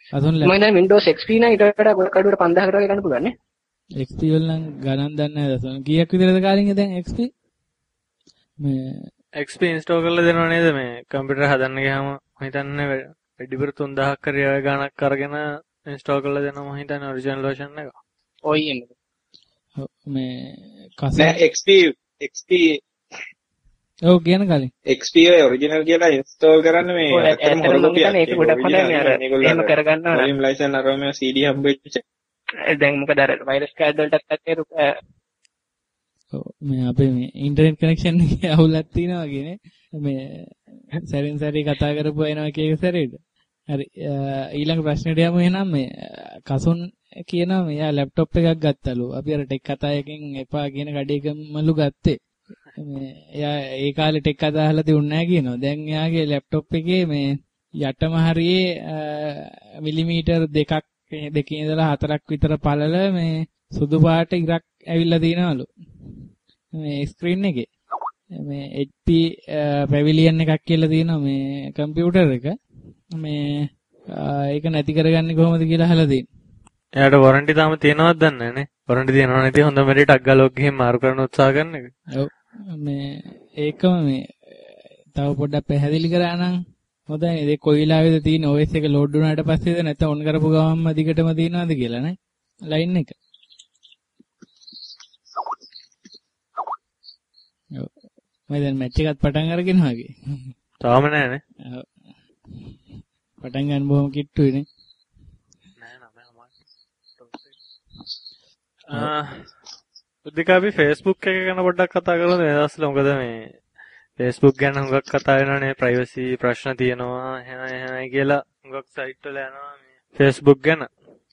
අසුන් මම දැන් Windows XP නම් ඊට වඩා ගොඩක් අඩුවට 5000කට වගේ ගන්න පුළුවන් නේ. XP වල නම් ගණන් දන්නේ නැහැ අසුන්. කීයක් විතරද කාලින් දැන් XP? මේ XP ඉන්ස්ටෝල් කරලා දෙනව නේද මේ කම්පියුටර් හදන්න ගියාම මම හිතන්නේ වැඩිපුර 3000ක් හරි ඔය ගණක් අරගෙන ඉන්ස්ටෝල් කරලා දෙනවා මම හිතන්නේ ඔරිජිනල් version එක. ඔය එන්නේ. මේ කස නෑ XP ඔව් කියන කාලින් XP ඔරිජිනල් කියලා ඉන්ස්ටෝල් කරන්න මේ ඇත්තටම හොර කොපියක්. ඒක ගොඩක් හොඳයි මේ අර එහෙම කරගන්නවා. වොලියම් ලයිසන් අරම CD හම්බෙච්ච. දැන් මොකද අර වෛරස් කාඩ් වලටත් ඇත්තේ මේ අපේ මේ ඉන්ටර්නෙට් කනෙක්ෂන් එකේ අවුලක් තියෙනවා වගේනේ. මේ සැරින් සැරේ කතා කරපුවා එනවා එක එක සැරේට. හරි ඊළඟ ප්‍රශ්නෙට යමු එහෙනම් මේ කසුන් කියනවා මෙයා ලැප්ටොප් එකක් ගත්තලු. අපි අර ටෙක් කතා එකෙන් එපා කියන කඩේකමලු ගත්තේ. මේ එයා ඒ කාලේ ටෙක් කතා අහලා තියුන්නේ නැහැ කියනවා. දැන් එයාගේ ලැප්ටොප් එකේ මේ යටම හරියේ මිලිමීටර් දෙකකින් ඉඳලා 4ක් විතර පළල මේ සුදු පාට ඉරක් ඇවිල්ලා තිනවලු. මේ ස්ක්‍රීන් එකේ මේ HP පැවිලියන් එකක් කියලා තියෙනවා මේ කම්පියුටර් එක. මේ ඒක නැති කරගන්නේ කොහොමද කියලා අහලා තියෙනවා. එයාට වොරන්ටි තාම තියෙනවද දන්නේ නැහැ නේ. වොරන්ටි තියෙනව නැති හොඳ මෙරි ටක් ගාලා ඔක් ගිහින් මාරු කරන්න උත්සාහ කරන එක. ඔව් මේ ඒකම මේ තව පොඩ්ඩක් පැහැදිලි කරා නම් හොඳයි. ඒ කොයි වෙලාවෙද තියෙන OS එක ලෝඩ් වුණාට පස්සේද නැත්නම් ඔන් කරපු ගමන්ම දිගටම තියෙනවද කියලා නේ ලයින් එක. ඔව් මම දැන් මැච් එකත් පටන් අරගෙන වගේ. තාම නෑ නේ. ඔව් පටන් ගන්න බොහොම කිට්ටුයි නේ. උද්දික අපි Facebook එක ගැන පොඩ්ඩක් කතා කරමු මේ දවස්වල. මොකද මේ Facebook ගැන හුඟක් කතා වෙනවානේ. ප්‍රයිවසි ප්‍රශ්න තියෙනවා එහෙමයි කියලා හුඟක් සයිට් වල යනවා මේ Facebook ගැන.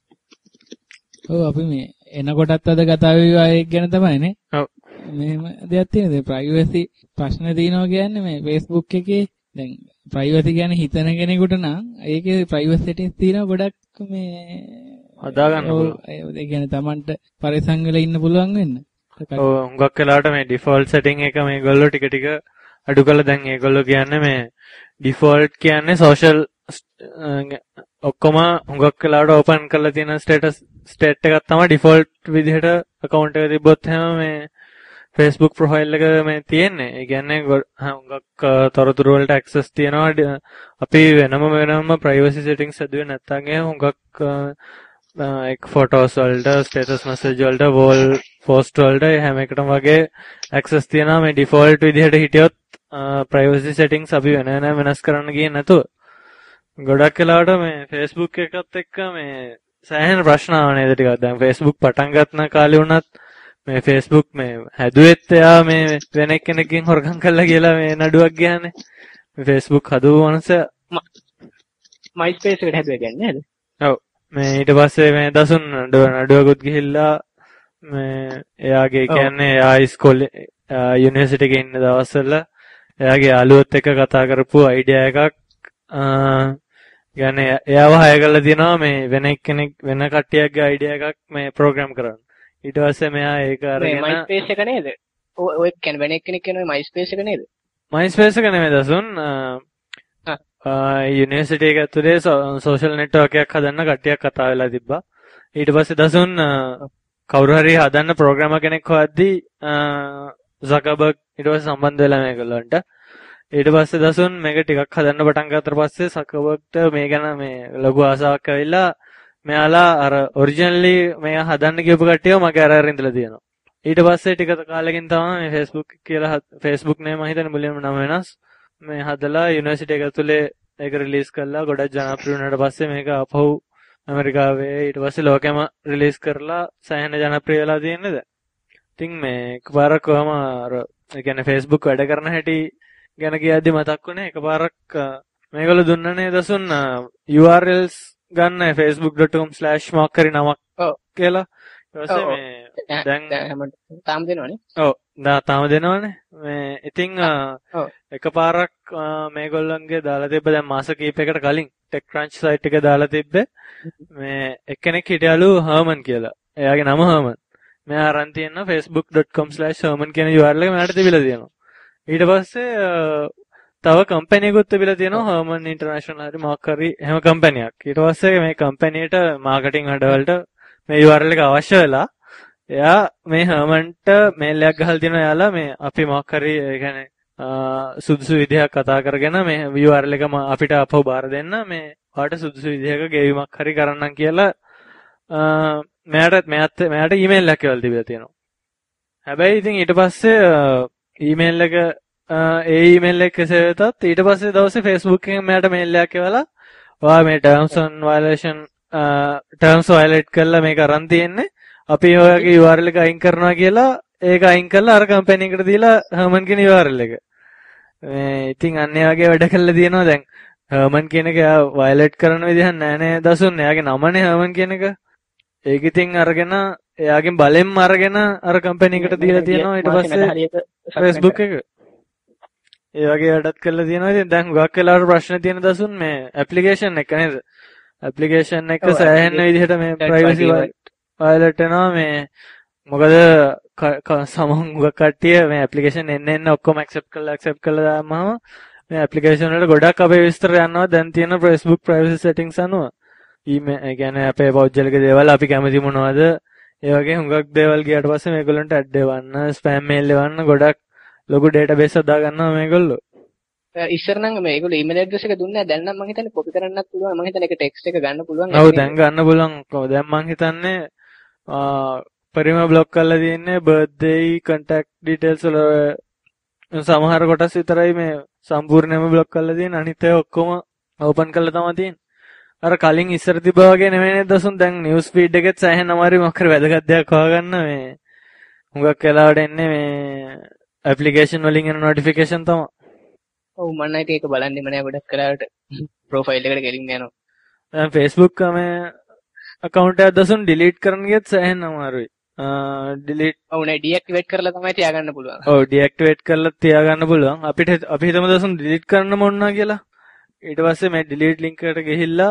ඔව් අපි මේ එනකොටත් අද කතා වෙන්නේ ඒක ගැන තමයි නේ. ඔව්. මෙහෙම දෙයක් තියෙනද? ප්‍රයිවසි ප්‍රශ්න තියෙනවා කියන්නේ මේ Facebook එකේ දැන් ප්‍රයිවසි කියන්නේ හිතන කෙනෙකුට නම් ඒකේ ප්‍රයිවසි සෙටින්ග්ස් තියෙනවා ගොඩක් මේ හදා ගන්න පුළුවන්. ඒ කියන්නේ Tamanට පරිසං වෙලා ඉන්න පුළුවන් වෙන්න. ඔව් හුඟක් වෙලාවට මේ ඩිෆෝල්ට් සෙටින් එක මේගොල්ලෝ ටික ටික අඩු කරලා දැන් ඒගොල්ලෝ කියන්නේ මේ ඩිෆෝල්ට් කියන්නේ සෝෂල් ඔක්කොම හුඟක් වෙලාවට ඕපන් කරලා තියෙන ස්ටේට් එකක් තමයි ඩිෆෝල්ට් විදිහට account එක තිබ්බොත් එහෙම මේ Facebook profile එක මේ තියෙන්නේ. ඒ කියන්නේ හුඟක් තොරතුරු වලට access තියෙනවා. අපි වෙනම privacy settings හදුවේ නැත්නම් ඒ හුඟක් එක් photos වලට status message වලට wall post වලට හැම එකටම වගේ access තියෙනවා. මේ default විදිහට හිටියොත් privacy settings අපි වෙනස් කරන්න ගියේ නැතුව ගොඩක් වෙලාවට මේ Facebook එකත් එක්ක මේ සෑහෙන ප්‍රශ්න ආව නේද ටිකක්. දැන් Facebook පටන් ගන්න කාලේ වුණත් මේ Facebook මේ හැදුවෙත් එයා මේ වෙන කෙනෙක්ගෙන් හොරකම් කළා කියලා මේ නඩුවක් ගියානේ. මේ Facebook හදුව මනස MySpace එකට හැදුවා කියන්නේ නේද? ඔව්. මේ ඊට පස්සේ මේ දසුන් නඩුවකුත් ගිහිල්ලා මේ එයාගේ කියන්නේ එයා ඉස්කෝලේ යුනිවර්සිටි එකේ ඉන්න දවස්වල එයාගේ යාළුවොත් එක්ක කතා කරපු අයිඩියා එකක් කියන්නේ එයාව හය කරලා තියෙනවා මේ වෙන කට්ටියක්ගේ අයිඩියා එකක් මේ ප්‍රෝග්‍රෑම් කරන්න. ඊට පස්සේ මෙයා ඒක අරගෙන MySpace එක නේද? ඔය කියන්නේ වෙන කෙනෙක් කියන MySpace එක නේද? MySpace එක නෙමෙයි දසුන්. යුනිවර්සිටි එක ඇතුලේ සෝෂල් නෙට්වර්ක් එකක් හදන්න කට්ටියක් කතා වෙලා තිබ්බා. ඊට පස්සේ දසුන් කවුරු හරි හදන්න ප්‍රෝග්‍රෑමර් කෙනෙක් හොයද්දී සකබර්ග් ඊට පස්සේ සම්බන්ධ වෙලා මේගොල්ලන්ට. ඊට පස්සේ දසුන් මේක ටිකක් හදන්න පටන් ගත්තට පස්සේ සකබර්ග්ට මේ ගැන මේ ලොකු ආසාවක් ඇවිල්ලා මෙයාලා අර ඔරිජිනලි මේ හදන්න කියපු කට්ටියව මගේ අර ඉඳලා තියෙනවා. ඊට පස්සේ ටික කාලෙකින් තමයි මේ Facebook කියලා Facebook නේ මම හිතන්නේ මුලින්ම නම වෙනස්. මේ හදලා යුනිවර්සිටි එක ඇතුලේ ඒක රිලීස් කළා. ගොඩක් ජනප්‍රිය වුණාට පස්සේ මේක අපහු ඇමරිකාවේ ඊට පස්සේ ලෝකෙම රිලීස් කරලා සෑහෙන ජනප්‍රිය වෙලා තියෙන්නේ දැන්. ඉතින් මේ එකපාරක් කොහම අර ඒ කියන්නේ Facebook වැඩ කරන හැටි ගැන කියද්දි මතක් වුණේ එකපාරක් මේගොල්ලෝ දුන්නනේ දසුන් URLs ගන්න facebook.com/මොක්කරි නමක් කියලා. ඊට පස්සේ මේ දැන් තාම දෙනවනේ. ඔව් තාම දෙනවනේ. මේ ඉතින් එකපාරක් මේගොල්ලන්ගේ දාලා තිබ්බ දැන් මාස කිහිපයකට කලින් TechCrunch site එක දාලා තිබ්බේ මේ එක්කෙනෙක් හිටියලු හර්මන් කියලා. එයාගේ නම හර්මන්. මෙයා අරන් තියෙනවා facebook.com/herman කියන URL එක මෙයාට තිබිලා තියෙනවා. ඊට පස්සේ තව කම්පැනියකුත් තිබිලා තියෙනවා හර්මන් ඉන්ටර්නැෂනල් හරි මොකක් හරි එහෙම කම්පැනියක්. ඊට පස්සේ මේ කම්පැනියට මාකටිං වැඩවලට මේ URL එක අවශ්‍ය වෙලා එයා මේ හර්මන්ට මේල් එකක් ගහලා තියෙනවා යාලා මේ අපි මොකක් හරි ඒ කියන්නේ සුදුසු විදිහක් කතා කරගෙන මේ URL එක අපිට අපව බාර දෙන්න මේ ඔයාලට සුදුසු විදිහක ගෙවීමක් හරි කරන්නම් කියලා මෙයාට ඊමේල් එකක් එවලා තිබිලා තියෙනවා. හැබැයි ඉතින් ඊට පස්සේ ඊමේල් එක ඒ ඊමේල් එක කෙසේ වෙතත් ඊට පස්සේ දවසේ Facebook එකෙන් මෙයාට මේල් එකක් එවලා ඔයා මේ terms violate කරලා මේක අරන් තියෙන්නේ අපි ඔයගේ URL එක අයින් කරනවා කියලා ඒක අයින් කරලා අර කම්පැනි එකට දීලා හර්මන් කියන URL එක. මේ ඉතින් අන්නේ වගේ වැඩ කළා තියෙනවා දැන් හර්මන් කියන එක එයා වයලට් කරන විදිහක් නෑ නේ දසුන්. එයාගේ නමනේ හර්මන් කියන එක. ඒක ඉතින් අරගෙන එයාගෙන් බලෙන්ම අරගෙන අර කම්පැනි එකට දීලා තියෙනවා ඊට පස්සේ Facebook එක. ඒ වගේ වැඩක් කරලා තියෙනවා. ඉතින් දැන් ගොඩක් වෙලාවට ප්‍රශ්න තියෙන දසුන් මේ ඇප්ලිකේෂන් එක නේද? ඇප්ලිකේෂන් එක සෑහෙන විදිහට මේ ප්‍රයිවසි වයලට් වෙනවා මේ මොකද සමහර කට්ටිය මේ ඇප්ලිකේෂන් එන්න ඔක්කොම ඇක්සෙප්ට් කරලා දාමම මේ ඇප්ලිකේෂන් වල ගොඩක් අපේ විස්තර යනවා දැන් තියෙන Facebook privacy settings අනුව. ඊමේල් ඒ කියන්නේ අපේ පෞද්ගලික දේවල් අපි කැමති මොනවද ඒ වගේ හුඟක් දේවල් ගියාට පස්සේ මේගොල්ලන්ට ඇඩ් දෙවන්න, ස්පෑම් මේල් දෙවන්න ගොඩක් ලොකු ඩේටාබේස් හදා ගන්නවා මේගොල්ලෝ. ඉස්සර නම් මේගොල්ලෝ ඊමේල් ඇඩ්‍රස් එක දුන්නා. දැන් නම් මම හිතන්නේ කොපි කරන්නත් පුළුවන්. මම හිතන්නේ ඒක ටෙක්ස්ට් එක ගන්න පුළුවන්. ඔව් දැන් ගන්න පුළුවන්. දැන් මම හිතන්නේ පරිම බ්ලොක් කරලා තියෙන්නේ බර්ත්ඩේ contact details වල සමහර කොටස් විතරයි මේ සම්පූර්ණයෙන්ම බ්ලොක් කරලා තියෙන්නේ. අනිත් ඒවා ඔක්කොම ඕපන් කරලා තමයි තියෙන්නේ. අර කලින් ඉස්සර තිබ්බා වගේ නෙමෙයි නේද දසුන්. දැන් නිවුස් ෆීඩ් එකෙත් සෑහෙන අමාරුයි මොකක් හරි වැදගත් දෙයක් හොයාගන්න මේ හුඟක් වෙලාවට එන්නේ මේ ඇප්ලිකේෂන් වලින් එන නොටිෆිකේෂන් තමයි. ඔව් මම නම් ඒක බලන්නෙම නෑ ගොඩක් කරාට ප්‍රොෆයිල් එකට ගෙලින් යනවා. දැන් Facebook මේ account එක දසුන් delete කරන්න ගියත් සෑහෙන අමාරුයි. delete ඔව් නේ ඩිඇක්ටිවේට් කරලා තමයි තියාගන්න පුළුවන්. ඔව් ඩිඇක්ටිවේට් කරලා තියාගන්න පුළුවන්. අපි හිතමු දසුන් delete කරන්න මොන්නා කියලා. ඊට පස්සේ මේ delete link එකට ගිහිල්ලා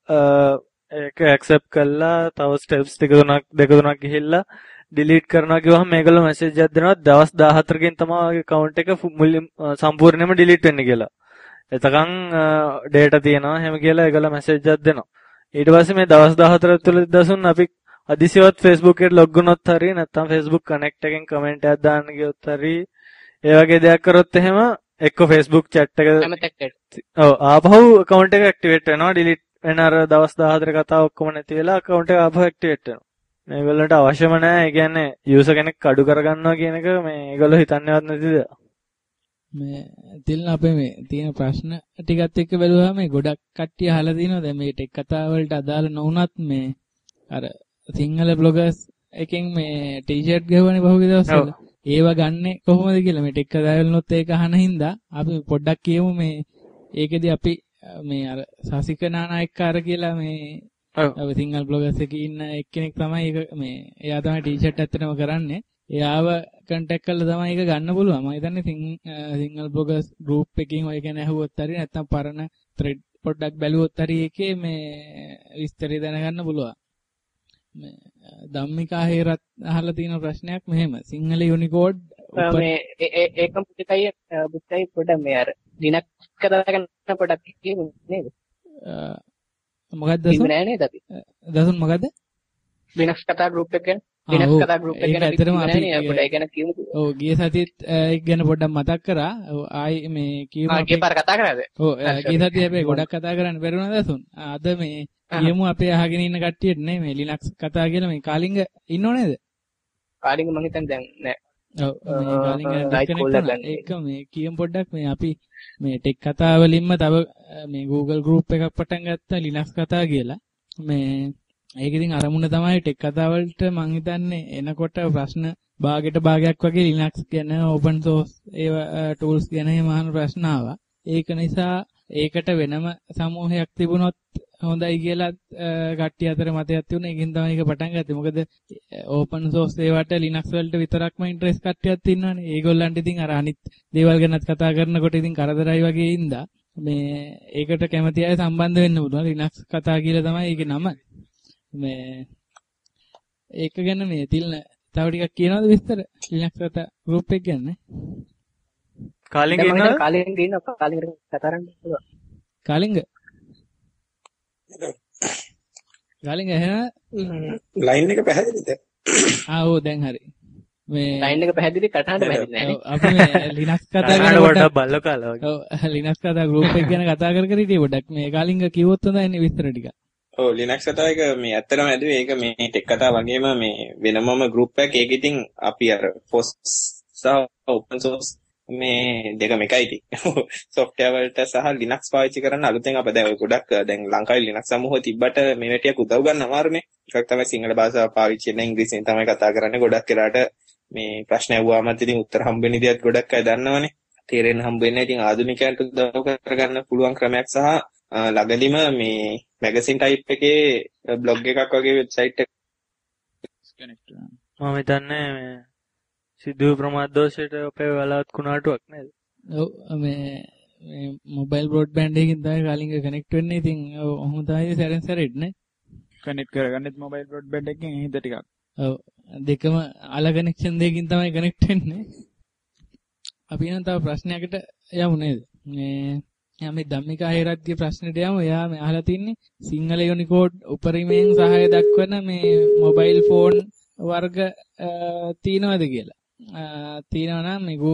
ඒක accept කරලා තව steps දෙක තුනක් ගිහිල්ලා delete කරනවා කිව්වහම මේගොල්ලෝ message එකක් දෙනවා දවස් 14කින් තමයි account එක සම්පූර්ණයෙන්ම delete වෙන්නේ කියලා. එතකන් data තියෙනවා එහෙම කියලා ඒගොල්ලෝ message එකක් දෙනවා. ඊට පස්සේ මේ දවස් 14 තුළ දසුන් අපි අදිසියවත් Facebook එකට log වුණොත් හරි නැත්නම් Facebook connect එකෙන් comment එකක් දාන්න ගියොත් හරි ඒ වගේ දෙයක් කරොත් එහෙම එක්ක Facebook chat එක ආපහු account එක activate වෙනවා delete වෙන අර දවස් 14 කතාව ඔක්කොම නැති වෙලා account එක ආපහු activate වෙනවා. මේගොල්ලන්ට අවශ්‍යම නැහැ. ඒ කියන්නේ user කෙනෙක් අඩු කරගන්නවා කියන එක මේ ඒගොල්ලෝ හිතන්නේවත් නැතිද? මේ තිල්න අපේ මේ තියෙන ප්‍රශ්න ටිකත් එක්ක බැලුවාම මේ ගොඩක් කට්ටිය අහලා තිනවා දැන් මේ ටෙක් කතා වලට අදාළ නොවුනත් මේ අර සිංහල බ්ලොගර්ස් එකෙන් මේ ටී-ෂර්ට් ගහවනේ පහුගිය දවස්වල. ඒවා ගන්නෙ කොහොමද කියලා මේ ටෙක් කතා වලනොත් ඒක අහන හින්දා අපි පොඩ්ඩක් කියමු මේ ඒකෙදි අපි මේ අර සාසික නානායක්කාර කියලා මේ ඔව් සිංහල් බ්ලොගර්ස් එකේ ඉන්න එක්කෙනෙක් තමයි ඒක මේ එයා තමයි ටී-ෂර්ට් ඇත්තටම කරන්නේ. එයාව කන්ටැක්ට් කරලා තමයි ඒක ගන්න පුළුවන්. මම හිතන්නේ සිංහල් බ්ලොගර්ස් ගෲප් එකකින් ඔය ගැන අහුවොත් හරි නැත්නම් පරණ ත්‍රෙඩ් පොඩ්ඩක් බැලුවොත් හරි ඒකේ මේ විස්තරය දැනගන්න පුළුවන්. මේ ධම්මිකා හේරත් අහලා තියෙන ප්‍රශ්නයක් මෙහෙම සිංහල යුනිකෝඩ් මේ ඒකම පුතයි පොඩ්ඩක් මේ අර ලිනක්ස් කතා කරන පොඩ්ඩක් කියමු නේද? මොකක්ද දසුන්? නෑ නේද අපි? දසුන් මොකද්ද? ලිනක්ස් කතා ගෲප් එක ගැන. ලිනක්ස් කතා ගෲප් එක ගැන ඇත්තටම අපි පොඩ්ඩක් ඒ ගැන කියමු. ඔව් ගිය සතියේත් ඒක ගැන පොඩ්ඩක් මතක් කරා. ආයි මේ කියමු. ගිය පාර කතා කරාද? ඔව් ගිය සතියේ හැබැයි ගොඩක් කතා කරන්න බැරි වුණා දසුන්. අද මේ කියමු අපේ අහගෙන ඉන්න කට්ටියට නේ මේ ලිනක්ස් කතා කියලා මේ කාලිංග ඉන්නව නේද? කාලිංග මම හිතන්නේ දැන් නෑ. ඔව් මේ කාලිංග ඒක මේ කියමු පොඩ්ඩක් මේ අපි මේ ටෙක් කතා වලින්ම තව මේ Google group එකක් පටන් ගත්තා ලිනක්ස් කතා කියලා. මේ ඒක ඉතින් අරමුණ තමයි ටෙක් කතා වලට මං හිතන්නේ එනකොට ප්‍රශ්න භාගයට භාගයක් වගේ ලිනක්ස් ගැන ඕපන් සෝස් ඒවා ටූල්ස් ගැන මහාන ප්‍රශ්න ආවා. ඒක නිසා ඒකට වෙනම සමූහයක් තිබුණොත් හොඳයි කියලා කට්ටිය අතර මතයක් තිබුණා. ඒකින් තමයි ඒක පටන් ගත්තේ. මොකද ඕපන් සෝස් ඒවට ලිනක්ස් වලට විතරක්ම ඉන්ට්‍රෙස්ට් කට්ටියක් ඉන්නවනේ. ඒගොල්ලන්ට ඉතින් අර අනිත් දේවල් ගැනත් කතා කරනකොට ඉතින් කරදරයි වගේ ඉඳා මේ ඒකට කැමති අය සම්බන්ධ වෙන්න පුළුවන්. ලිනක්ස් කතා කියලා තමයි ඒකේ නම. මේ ඒක ගැන මේ තිල්න තව ටිකක් කියනවද විස්තර ලිනක්ස් කතා ගෲප් එක ගැන? කාලින්ග දැන් මම ඉන්නවද? හිතන්නේ කාලින්ග ඉන්නවා. කාලින්ගට කතා කරන්න පුළුවන්. කාලින්ග එහෙම ලයින් එක පැහැදිලිද? ඔව් දැන් හරි. මේ ලයින් එක පැහැදිලි කටහඬ පැහැදිලි නැහැ නේ. අපි මේ ලිනක්ස් කතා කතාගෙන කරන පොඩ්ඩක් බල්ල කාලා වගේ. ඔව් ලිනක්ස් කතා ගෲප් එක ගැන කතා කර හිටියේ පොඩ්ඩක් මේ කාලින්ග කිව්වොත් හොඳයි නේ විස්තර ටික. ඔව් ලිනක්ස් කතා එක මේ ඇත්තටම ඇදුවේ ඒක මේ ටෙක් කතා වගේම මේ වෙනමම ගෲප් එකක්. ඒක ඉතින් අපි අර FOSS සහ open source මේ දෙකම එකයි ඉතින්. software වලට සහ Linux පාවිච්චි කරන්න අලුතෙන් අප දැන් ඔය ගොඩක් දැන් ලංකාවේ Linux සමූහය තිබ්බට මේ ටික උදව් ගන්න අමාරුනේ. එකක් තමයි සිංහල භාෂාව පාවිච්චි කරන ඉංග්‍රීසියෙන් තමයි කතා කරන්නේ. ගොඩක් වෙලාට මේ ප්‍රශ්න ඇහුවාමත් ඉතින් උත්තර හම්බ වෙන විදිහත් ගොඩක් අය දන්නවනේ. තේරෙන්න හම්බ වෙන්නේ. ඉතින් ආධුනිකයන්ට උදව් කරගන්න පුළුවන් ක්‍රමයක් සහ ළඟදිම මේ මැගසින් ටයිප් එකේ බ්ලොග් එකක් වගේ වෙබ්සයිට් එකක් මම හිතන්නේ මේ සිද්ධු ප්‍රමාද දෝෂයට අපේ වලවත් කුණාටුවක් නේද? ඔව් මේ මොබයිල් බ්‍රෝඩ්බෑන්ඩ් එකකින් තමයි කාලින්ග කනෙක්ට් වෙන්නේ. ඉතින් ඔහොම තමයි සැරෙන් සැරේට නේ. කනෙක්ට් කරගන්නෙත් මොබයිල් බ්‍රෝඩ්බෑන්ඩ් එකකින් හිත ටිකක්. ඔව් දෙකම අල කනෙක්ෂන් දෙකකින් තමයි කනෙක්ට් වෙන්නේ. අපි නම් තව ප්‍රශ්නයකට යමු නේද? මේ ධම්මිකා හේරත්ගේ ප්‍රශ්නෙට යමු. එයා මේ අහලා තින්නේ සිංහල යුනිකෝඩ් උපරිමයෙන් සහාය දක්වන මේ මොබයිල් ෆෝන් වර්ග තියෙනවද කියලා. තියෙනවා නම් මේ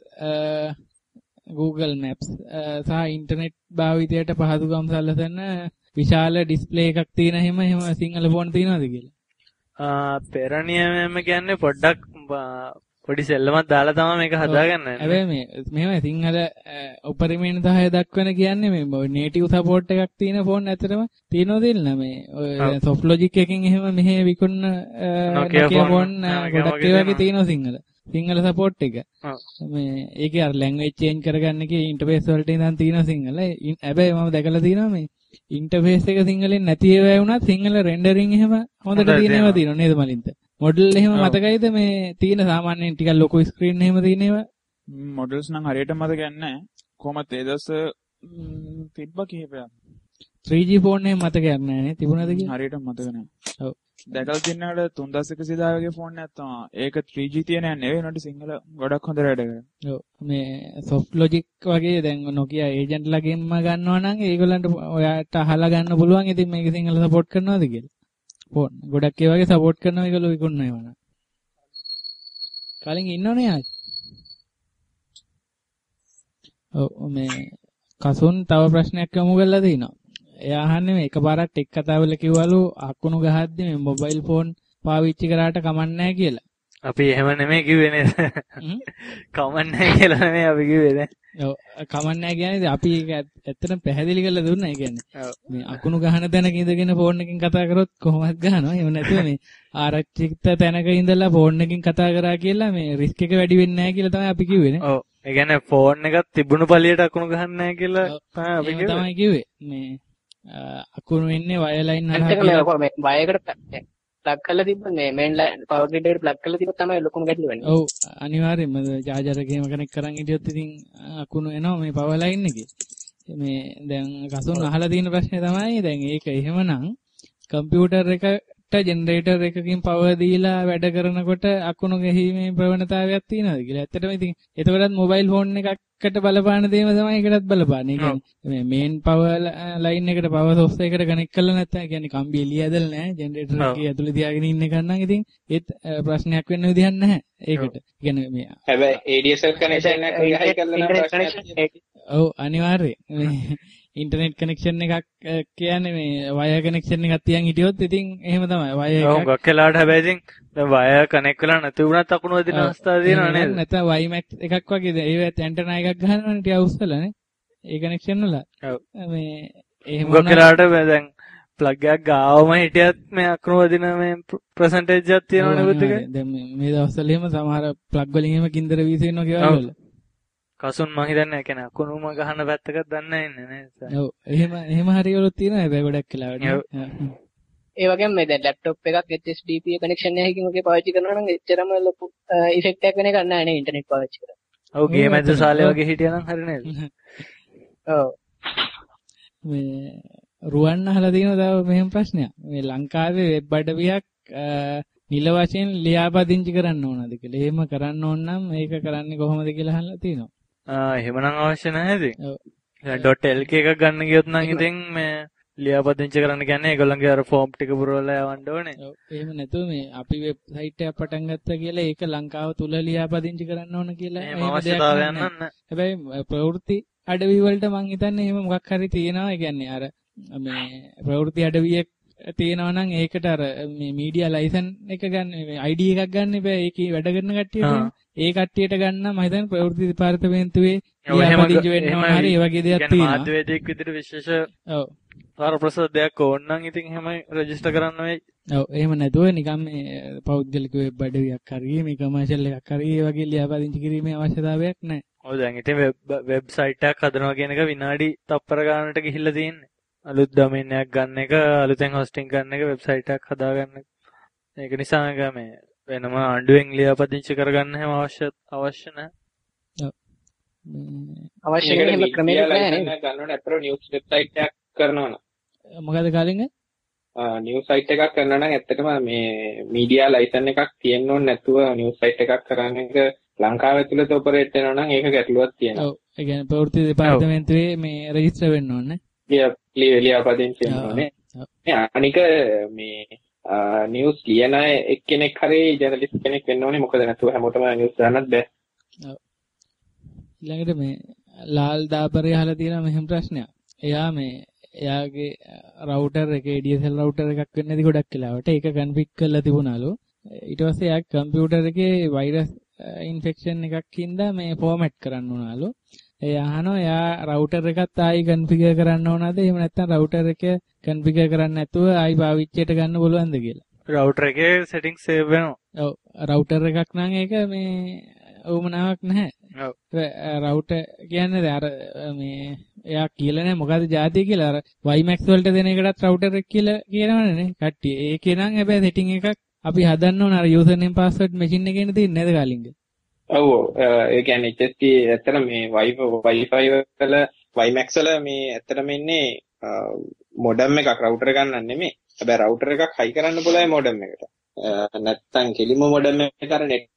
Google Maps සහ ඉන්ටර්නෙට් භාවිතයට පහසුකම් සලසන විශාල ඩිස්ප්ලේ එකක් තියෙන එහෙම සිංහල ෆෝන් තියෙනවද කියලා. පෙරණියම කියන්නේ පොඩ්ඩක් පොඩි සෙල්ලමක් දාලා තමයි මේක හදාගන්නේ. හැබැයි මෙහෙම සිංහල උපරිමයෙන් සහාය දක්වන කියන්නේ මේ නේටිව් සපෝට් එකක් තියෙන ෆෝන් ඇත්තටම තියෙනවද කියලා මේ soft logic එකකින් එහෙම මෙහෙ විකුණන Nokia ෆෝන් ගොඩක් ඒ වගේ තියෙනවා සිංහල සපෝට් එක. මේ ඒකේ අර ලැන්ග්වේජ් චේන්ජ් කරගන්න එකේ ඉන්ටර්ෆේස් වලට ඉඳන් තියෙනවා සිංහල. හැබැයි මම දැකලා තියෙනවා මේ ඉන්ටර්ෆේස් එක සිංහලෙන් නැති ඒවා වුණත් සිංහල රෙන්ඩරින් එහෙම හොඳට තියෙනවා තියෙනවා නේද මලින්ත? මොඩල් එහෙම මතකයිද මේ තියෙන සාමාන්‍යයෙන් ටිකක් ලොකු ස්ක්‍රීන් එහෙම තියෙන ඒවා? මොඩල්ස් නම් හරියට මතක නැහැ. කොහොමද ඒ දවස් තිබ්බ කිහිපයක්. 3G ෆෝන් එහෙම මතකයක් නැහැ නේ තිබුණාද කියලා? හරියට මතක නැහැ. ඔව්. දැකලා තියෙනකට 3110 වගේ ෆෝන් එකක් තමයි. ඒක 3G තියෙන නෙවෙයි නෝට සිංහල ගොඩක් හොඳ වැඩ කරනවා. ඔව් මේ soft logic වගේ දැන් Nokia agent ලගෙන්ම ගන්නවා නම් ඒගොල්ලන්ට ඔයාට අහලා ගන්න පුළුවන් ඉතින් මේක සිංහල සපෝට් කරනවද කියලා. ෆෝන් ගොඩක් ඒ වගේ සපෝට් කරනවා ඒගොල්ලෝ විකුණනවා ඒවන. කලින් ඉන්නවනේ ආයි. ඔව් මේ කසුන් තව ප්‍රශ්නයක් යමු කරලා තිනවා. එයා අහන්නේ මේ එකපාරක් ටෙක් කතාවල කිව්වලු අකුණු ගහද්දි මේ මොබයිල් ෆෝන් පාවිච්චි කරාට කමක් නැහැ කියලා. අපි එහෙම නෙමෙයි කිව්වේ නේද? කමක් නැහැ කියලා නෙමෙයි අපි කිව්වේ දැන්. ඔව් කමක් නැහැ කියන්නේ අපි ඒක ඇත්තටම පැහැදිලි කරලා දුන්නා. ඒ කියන්නේ මේ අකුණු ගහන තැනක ඉඳගෙන ෆෝන් එකකින් කතා කරොත් කොහොමද ගහනවා? එහෙම නැතුව මේ ආරක්ෂිත තැනක ඉඳලා ෆෝන් එකකින් කතා කරා කියලා මේ රිස්ක් එක වැඩි වෙන්නේ නැහැ කියලා තමයි අපි කිව්වේ නේ. ඔව්. ඒ කියන්නේ ෆෝන් එකක් තිබුණු පළියට අකුණු ගහන්නේ නැහැ කියලා තමයි කිව්වේ. මේ අකුණු වෙන්නේ වයර්ලයින් හරහා මේ වයරයකට ප්ලග් කරලා තිබ්බොත් මේ මේන් පවර් ග්‍රිඩ් එකට ප්ලග් කරලා තිබ්බොත් තමයි ලොකුම ගැටලුව වෙන්නේ. ඔව් අනිවාර්යයෙන්ම චාර්ජර් එකේම කනෙක්ට් කරන් හිටියොත් ඉතින් අකුණු එනවා මේ පවර් ලයින් එකේ. මේ දැන් කසුන් අහලා තියෙන ප්‍රශ්නේ තමයි දැන් ඒක එහෙමනම් කම්පියුටර් එකට ජෙනරේටර් එකකින් පවර් දීලා වැඩ කරනකොට අකුණු ගැහිීමේ ප්‍රවණතාවයක් තියෙනවද කියලා. ඇත්තටම ඉතින් එතකොටත් මොබයිල් ෆෝන් එකකට බලපාන දේම තමයි ඒකටත් බලපාන්නේ. ඒ කියන්නේ මේ මේන් පවර් ලයින් එකට පවර් සෝස් එකකට කනෙක්ට් කරලා නැත්නම් ඒ කියන්නේ කම්බි එළිය ඇදලා නැහැ. ජෙනරේටර් එකේ ඇතුලේ තියාගෙන ඉන්න එක නම් ඉතින් ඒත් ප්‍රශ්නයක් වෙන්න විදිහක් නැහැ ඒකට. ඒ කියන්නේ මේ හැබැයි ADSL කනෙක්ෂන් එකක් ගහයි කරලා නම් ප්‍රශ්නයක්. ඔව් අනිවාර්යයෙන්. ඉන්ටර්නෙට් කනෙක්ෂන් එකක් කියන්නේ මේ වයර් කනෙක්ෂන් එකක් තියන් හිටියොත් ඉතින් එහෙම තමයි වයර් එකක්. ඔව් ගොක් වෙලාවට හැබැයි ඉතින් දැන් වයර් කනෙක්ට් කරලා නැති වුණත් අකුණු වදින අවස්ථා තියෙනවා නේද? නැත්නම් WiMAX එකක් වගේ ඒවත් ඇන්ටනා එකක් ගහනවනේ ටික උස්සලානේ. ඒ කනෙක්ෂන් වල. ඔව්. මේ එහෙම ගොක් වෙලාවට දැන් ප්ලග් එකක් ගාවම හිටියත් මේ අකුණු වදින මේ පර්සන්ටේජ් එකක් තියෙනවනේ බුද්ධික. දැන් මේ දවස්වල එහෙම සමහර ප්ලග් වලින් එහෙම කින්දර වීසිනවා කියලා වල. කසුන් මං හිතන්නේ කියන්නේ අකුණුම ගහන පැත්තකට දන්නේ නැහැ නේද? ඔව් එහෙම හරියවලුත් තියෙනවා හැබැයි ගොඩක් වෙලාවට. ඒ වගේම මේ දැන් ලැප්ටොප් එකක් HSDP කනෙක්ෂන් එකකින් ඔගේ පාවිච්චි කරනවා නම් එච්චරම ලොකු ඉෆෙක්ට් එකක් වෙන එකක් නැහැ නේ ඉන්ටර්නෙට් පාවිච්චි කරලා. ඔව් ගේම් ඇද්ද සාලේ වගේ හිටියනම් හරි නේද? ඔව්. මේ රුවන් අහලා තියෙනවා තව මෙහෙම ප්‍රශ්නයක්. මේ ලංකාවේ වෙබ් අඩවියක් නිල වශයෙන් ලියාපදිංචි කරන්න ඕනද කියලා. එහෙම කරන්න ඕන නම් මේක කරන්නේ කොහොමද කියලා අහලා තියෙනවා. එහෙමනම් අවශ්‍ය නැහැ ඉතින්. ඔව්. .lk එකක් ගන්න ගියොත් නම් ඉතින් මේ ලියාපදිංචි කරන්න කියන්නේ ඒගොල්ලන්ගේ අර ෆෝම් ටික පුරවලා යවන්න ඕනේ. ඔව්. එහෙම නැතුව මේ අපි වෙබ්සයිට් එකක් පටන් ගත්තා කියලා ඒක ලංකාව තුල ලියාපදිංචි කරන්න ඕන කියලා එහෙම අවශ්‍යතාවයක් නැහැ. හැබැයි ප්‍රවෘත්ති අඩවි වලට මං හිතන්නේ එහෙම මොකක් හරි තියෙනවා. ඒ කියන්නේ අර මේ ප්‍රවෘත්ති අඩවියක් තියෙනවා නම් ඒකට අර මේ මීඩියා ලයිසන් එක ගන්න මේ ID එකක් ගන්න බෑ. ඒකේ වැඩ කරන කට්ටියට ඒ කට්ටියට ගන්න මම හිතන්නේ ප්‍රවෘත්ති දෙපාර්තමේන්තුවේ ලියාපදිංචි වෙන්න ඕන හරි ඒ වගේ දෙයක් තියෙනවා. මාධ්‍යවේදියෙක් විදිහට විශේෂ ඔව්. ප්‍රසාද දෙයක් ඕන නම් ඉතින් එහෙමයි රෙජිස්ටර් කරන්න වෙයි. ඔව් එහෙම නැතුව නිකම් මේ පෞද්ගලික වෙබ් අඩවියක් හරි මේ කමර්ෂල් එකක් හරි ඒ වගේ ලියාපදිංචි කිරීමේ අවශ්‍යතාවයක් නැහැ. ඔව් දැන් ඉතින් වෙබ්සයිට් එකක් හදනවා කියන එක විනාඩි තප්පර ගානකට ගිහිල්ලා තියෙන්නේ. අලුත් ඩොමේන් එකක් ගන්න එක, අලුතෙන් හොස්ටින් කරන එක, වෙබ්සයිට් එකක් හදාගන්න එක. ඒක නිසා මේක මේ වෙනම ආණ්ඩුවෙන් ලියාපදිංචි කරගන්න හැම අවශ්‍ය නැහැ. ඔව්. අවශ්‍ය නැහැ එහෙම ක්‍රමයක් නැහැ නේද? ගන්නවට අතර නිවුස් වෙබ්සයිට් එකක් කරනවා නම් මොකද කාලින්ග? නිවුස් සයිට් එකක් කරනවා නම් ඇත්තටම මේ මීඩියා ලයිසන් එකක් තියෙන්න ඕනේ නැතුව නිවුස් සයිට් එකක් කරන එක ලංකාව ඇතුළත ඔපරේට් වෙනවා නම් ඒක ගැටලුවක් තියෙනවා. ඔව්. ඒ කියන්නේ ප්‍රවෘත්ති දෙපාර්තමේන්තුවේ මේ රෙජිස්ටර් වෙන්න ඕනේ. ලියාපදිංචි වෙන්න ඕනේ. අනික මේ නිවුස් ලියන එක්කෙනෙක් හරි ජර්නලිස්ට් කෙනෙක් වෙන්න ඕනේ. මොකද නැතුව හැමෝටම නිවුස් දාන්නත් බෑ. ඔව්. ඊළඟට මේ ලාල් දාපරේ අහලා තියෙනවා මෙහෙම ප්‍රශ්නයක්. එයාගේ රවුටර් එකේ ADSL රවුටර් එකක් වෙන්නේ නැති ගොඩක් වෙලාවට ඒක කන්ෆිග් කරලා තිබුණාලු. ඊට පස්සේ එයා කම්පියුටර් එකේ වෛරස් ඉන්ෆෙක්ෂන් එකක් හින්දා මේ ෆෝමැට් කරන්න උනාලු. එයා අහනවා එයා රවුටර් එකත් ආයි කන්ෆිගර් කරන්න ඕනද? එහෙම නැත්නම් රවුටර් එක කන්ෆිගර් කරන්න නැතුව ආයි පාවිච්චියට ගන්න බලවන්ද කියලා. රවුටර් එකේ සෙටින්ග්ස් සේව් වෙනවා. ඔව්. රවුටර් එකක් නම් ඒක මේ වුමනාවක් නැහැ. ඔව්. රවුටර් කියන්නේ අර මේ එයා කියලා නැහැ මොකද්ද જાතිය කියලා අර WiMAX වලට දෙන එකටත් රවුටර් එක කියලා කියනවනේ නේ කට්ටිය. ඒකේ නම් හැබැයි සෙටින් එකක් අපි හදන්න ඕන අර යූසර් නේම් පාස්වර්ඩ් මැෂින් එකේනේ තියෙන්නේ නේද කාලින්ග? ඔව් ඒ කියන්නේ HST ඇත්තට මේ Wi-Fi වල WiMAX වල මේ ඇත්තටම ඉන්නේ මොඩම් එකක් රවුටර් ගන්නන්න නෙමෙයි. හැබැයි රවුටර් එකක් හයි කරන්න පුළුවන් මොඩම් එකට. නැත්තම් කෙලිම මොඩම් එක අර නෙට්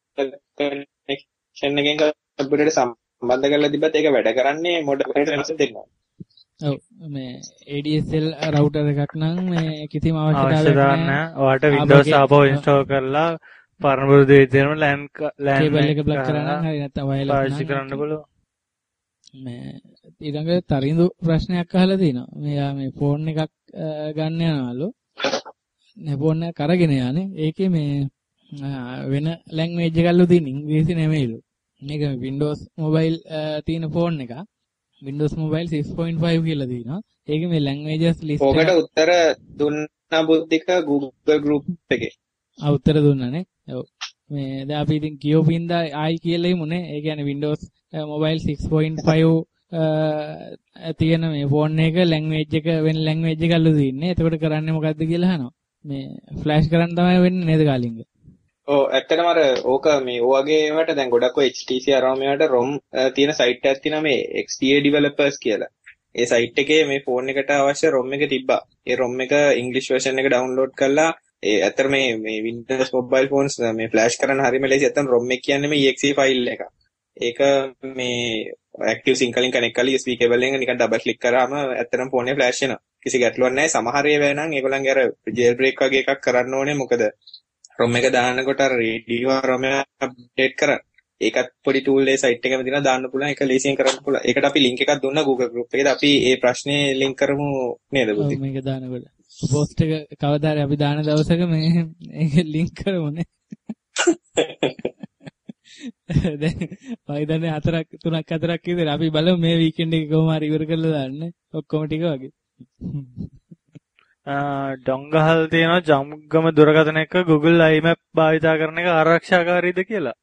කනෙක්ෂන් එකෙන් කම්පියුටරේට සම්බන්ධ කරලා තිබ්බත් ඒක වැඩ කරන්නේ මොඩම් එකට වෙනස් දෙන්නවා. ඔව් මේ ADSL රවුටර් එකක් නම් මේ කිසිම අවශ්‍යතාවයක් නැහැ. ඔයාලට Windows ආපහු install කරලා පරණ පුරුදු විදිහටම LAN කේබල් එක ප්ලග් කරන්න හරි නැත්නම් වයර්ලස් පාවිච්චි කරන්න පුළුවන්. මේ ඊළඟ තරිඳු ප්‍රශ්නයක් අහලා තිනවා. මෙයා මේ ෆෝන් එකක් ගන්න යනවලු. නේ ෆෝන් එක අරගෙන යන්නේ. ඒකේ මේ වෙන ලැන්ග්වේජ් එකක්ලු තියෙන ඉංග්‍රීසි නෙමෙයිලු. මේක Windows mobile තියෙන ෆෝන් එක. Windows Mobile 6.5 කියලා තියෙනවා. ඒකේ මේ languages list එක. ඔකට උත්තර දුන්නා බුද්ධික Google group එකේ. උත්තර දුන්නානේ. ඔව්. මේ දැන් අපි ඉතින් කියෝපින්දා ආයි කියලා ඉමුනේ. ඒ කියන්නේ Windows Mobile 6.5 තියෙන මේ ෆෝන් එක language එක වෙන language එකක්ලු තියෙන්නේ. එතකොට කරන්නේ මොකද්ද කියලා අහනවා. මේ flash කරන්න තමයි වෙන්නේ නේද කාලින්ග? ඔව් ඇත්තටම අර ඕක මේ ඔයගේ ඒවට දැන් ගොඩක් ඔය HTC අරම මේවට ROM තියෙන සයිට් එකක් තියෙනවා මේ XDA developers කියලා. ඒ සයිට් එකේ මේ ෆෝන් එකට අවශ්‍ය ROM එක තිබ්බා. ඒ ROM එක English version එක download කරලා ඒ ඇත්තට මේ Windows mobile phones මේ flash කරන්න හරියම ලේසි. ඇත්තට ROM එක කියන්නේ මේ exe file එක. ඒක මේ active sync වලින් connect කරලා USB cable එකෙන් නිකන් double click කරාම ඇත්තටම ෆෝන් එක flash වෙනවා. කිසි ගැටලුවක් නැහැ. සමහර ඒවා නම් ඒගොල්ලන්ගේ අර jailbreak වගේ එකක් කරන්න ඕනේ. මොකද ROM එක දාන්නකොට අර radio ROM එක update කරන්න. ඒකත් පොඩි tool ඒ site එකේම දිනා දාන්න පුළුවන්. ඒක ලේසියෙන් කරන්න පුළුවන්. ඒකට අපි link එකක් දුන්නා Google group එකේද. අපි මේ ප්‍රශ්නේ link කරමු නේද බුද්ධි? ඔව් මේක දානකොට. post එක කවදා හරි අපි දාන දවසක මේ ඒක link කරමුනේ. දැන් වයිදන්නේ 3-4ක් විතර අපි බලමු මේ weekend එක කොහොම හරි ඉවර කරලා දාන්න. ඔක්කොම ටික වගේ. ඩොංගහල් තියෙනවා ජම්ගම දුරකථන එක Google IMAP භාවිතා කරන එක ආරක්ෂාකාරීද කියලා.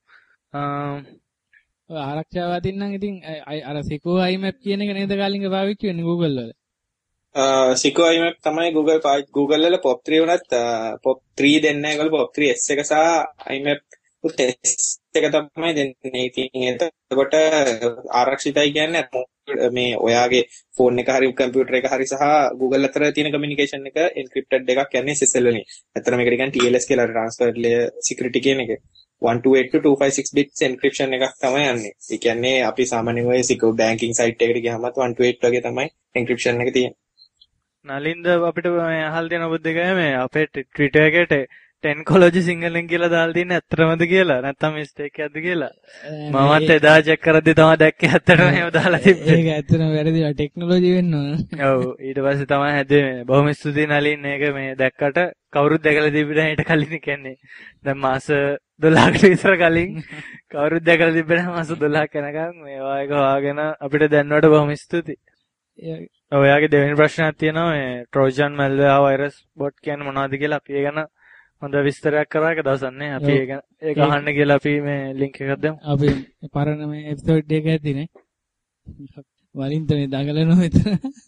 ආරක්ෂාව අතින්නම් ඉතින් අර Seco IMAP කියන එක නේද කාලින්ග පාවිච්චි වෙන්නේ Google වල. Seco IMAP තමයි Google වල POP3 වුණත් POP3 දෙන්නේ නැහැ. ඒගොල්ලෝ POP3 S එක සහ IMAP test එක තමයි දෙන්නේ. ඉතින් එතකොට ආරක්ෂිතයි කියන්නේ මේ ඔයාගේ ෆෝන් එක හරි කම්පියුටර් එක හරි සහ Google අතර තියෙන කමියුනිකේෂන් එක එන්ක්‍රිප්ටඩ් එකක් යන්නේ SSL වලින්. ඇත්තට මේකට කියන්නේ TLS කියලා, ට්‍රාන්ස්ෆර් ලේයර් සිකියුරිටි කියන එක. 128 to 256 bits encryption එකක් තමයි යන්නේ. ඒ කියන්නේ අපි සාමාන්‍යයෙන් ඔය සිකෝ බැංකින් සයිට් එකකට ගියාම 128 වගේ තමයි encryption එක තියෙන්නේ. නලින්ද අපිට අහල් දෙන ඔබ දෙකම මේ අපේ Twitter එකට 10 කොලොජි සිංහලෙන් කියලා දාලා තියෙන ඇත්තටමද කියලා නැත්නම් මිස්ටේක් එකක්ද කියලා මමත් එදා චෙක් කරද්දි තමයි දැක්කේ ඇත්තටම එහෙම දාලා තිබ්බේ. ඒක ඇත්තටම වැරදිලා ටෙක්නොලොජි වෙන්න ඕන. ඔව් ඊට පස්සේ තමයි හැදුවේ. බොහොම ස්තුතියි නලින් මේක මේ දැක්කට කවුරුත් දැකලා තිබුණේ ඊට කලින් කියන්නේ. දැන් මාස 12කට විතර කලින් කවුරුත් දැකලා තිබුණේ මාස 12ක් යනකම් මේවා එක හොයාගෙන අපිට දැන්වට බොහොම ස්තුතියි. ඔයාගේ දෙවෙනි ප්‍රශ්නයක් තියෙනවා මේ Trojan malware virus bot කියන්නේ මොනවද කියලා අපි ඒ ගැන හොඳ විස්තරයක් කරා එක දවසක් නේ අපි ඒක අහන්න කියලා අපි මේ ලින්ක් එකක් දෙමු. අපි පරණ මේ එපිසෝඩ් එක ඇතිනේ. වලින් තමයි දඟලනවා විතර.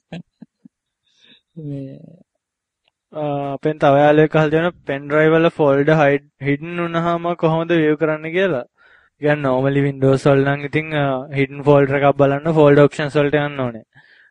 මේ අපෙන් තව යාළුවෙක් අහලා දෙනවා pen drive වල folder hidden වුණාම කොහොමද view කරන්න කියලා. කියන්නේ normally Windows වල නම් ඉතින් hidden folder එකක් බලන්න folder options වලට යන්න ඕනේ.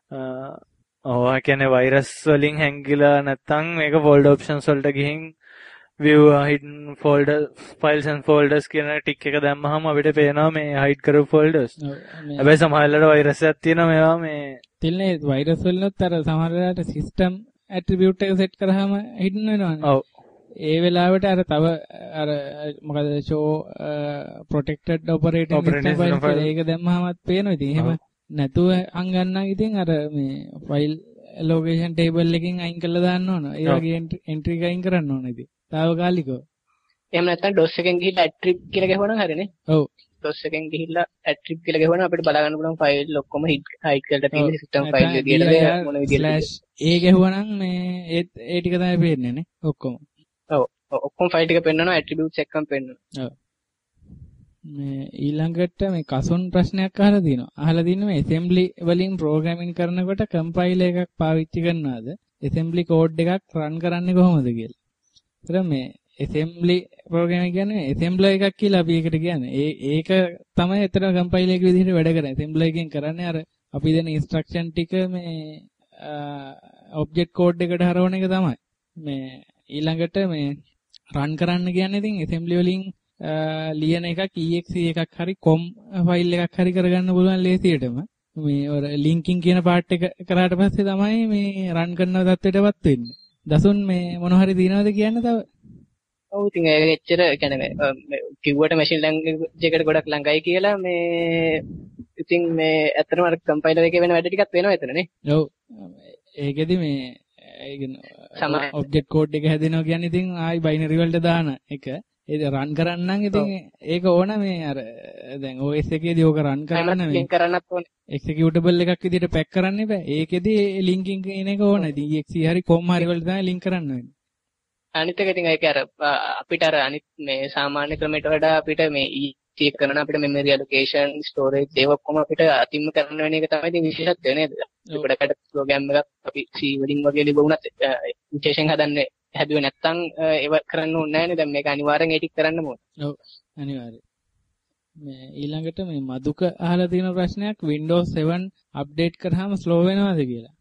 ඔව් කියන්නේ virus වලින් හැංගිලා නැත්නම් මේක folder options වලට ගිහින් view hidden folder files and folders කියන ටික් එක දැම්මහම අපිට පේනවා මේ hide කරපු folders. හැබැයි සමහර වෙලාවට virus එකක් තියෙනවා මේවා මේ තිල්නේ virus වලිනුත් අර සමහර වෙලාවට system attribute එක set කරාම hidden වෙනවනේ. ඔව්. ඒ වෙලාවට අර තව අර මොකද show protected operating system file ඒක දැම්මහමත් පේනවා. ඉතින් එහෙම නැතුව අංගන්නම් ඉතින් අර මේ file location table එකකින් අයින් කරලා දාන්න ඕන. ඒ වගේ entry එක අයින් කරන්න ඕන ඉතින්. තාවකාලිකව. එහෙම නැත්නම් DOS එකෙන් ගිහිල්ලා attrib කියලා ගහුවනම් හරිනේ. ඔව්. DOS එකෙන් ගිහිල්ලා attrib කියලා ගහුවනම් අපිට බලා ගන්න පුළුවන් ෆයිල් ඔක්කොම hide කරලා තියෙන system file විදියට මොන විදියටද ඒ ගහුවනම් මේ ඒ ටික තමයි පේන්නේ නේ ඔක්කොම. ඔව්. ඔක්කොම ෆයිල් ටික පෙන්නනවා attributes එක්කම පෙන්නනවා. ඔව්. මේ ඊළඟට මේ කසොන් ප්‍රශ්නයක් අහලා තියෙනවා. අහලා තින්නේ මේ assembly වලින් programming කරනකොට compiler එකක් පාවිච්චි කරනවාද? assembly code එකක් run කරන්නේ කොහොමද කියලා. ඒතර මේ assembly programming කියන්නේ assembler එකක් කියලා අපි ඒකට කියන්නේ. ඒක තමයි එතන compiler එක විදිහට වැඩ කරන්නේ. assembler එකෙන් කරන්නේ අර අපි දෙන instruction ටික මේ object code එකට හරවන එක තමයි. මේ ඊළඟට මේ run කරන්න කියන්නේ ඉතින් assembly වලින් ලියන එකක් exe එකක් හරි com ෆයිල් එකක් හරි කරගන්න පුළුවන් ලේසියටම මේ ඔර linking කියන part එක කරාට පස්සේ තමයි මේ run කරන තත්ත්වයටපත් වෙන්නේ. දසුන් මේ මොන හරි දිනවද කියන්න තව? ඔව් ඉතින් ඒක එච්චර කියන්නේ කිව්වට machine language එකට ගොඩක් ළඟයි කියලා මේ ඉතින් මේ ඇත්තටම අර compiler එකේ වෙන වැඩ ටිකක් වෙනවා එතනනේ. ඔව්. ඒකෙදි මේ ඒ object code එක හැදෙනවා කියන්නේ ඉතින් ආයි binary වලට දාන එක. ඒක රන් කරන්නම් ඉතින් ඒක ඕන මේ අර දැන් OS එකේදී ඕක රන් කරන්න මේ ලින්ක් කරන්නත් ඕනේ. executable එකක් විදිහට පැක් කරන්න බෑ. ඒකෙදී linking කියන එක ඕන. ඉතින් exe හරි com හරි වලට තමයි link කරන්න වෙන්නේ. අනිත් එක ඉතින් ඒක අර අපිට අර අනිත් මේ සාමාන්‍ය ක්‍රමයට වඩා අපිට මේ exe කරන අපිට memory allocation storage ඒව ඔක්කොම අපිට අතින්ම කරන්න වෙන එක තමයි ඉතින් විශේෂත්වය නේද? ගොඩකට ප්‍රෝග්‍රෑම් එකක් අපි C වලින් වගේ ලියුණත් විශේෂයෙන් හදන්නේ හැදුවේ නැත්තම් ඒව කරන්න ඕනේ නැහැ නේ. දැන් මේක අනිවාර්යෙන් ඒ ටික කරන්න ඕනේ. ඔව් අනිවාර්යයෙන්. මේ ඊළඟට මේ මදුක අහලා තියෙන ප්‍රශ්නයක් Windows 7 අප්ඩේට් කරාම ස්ලෝ වෙනවද කියලා.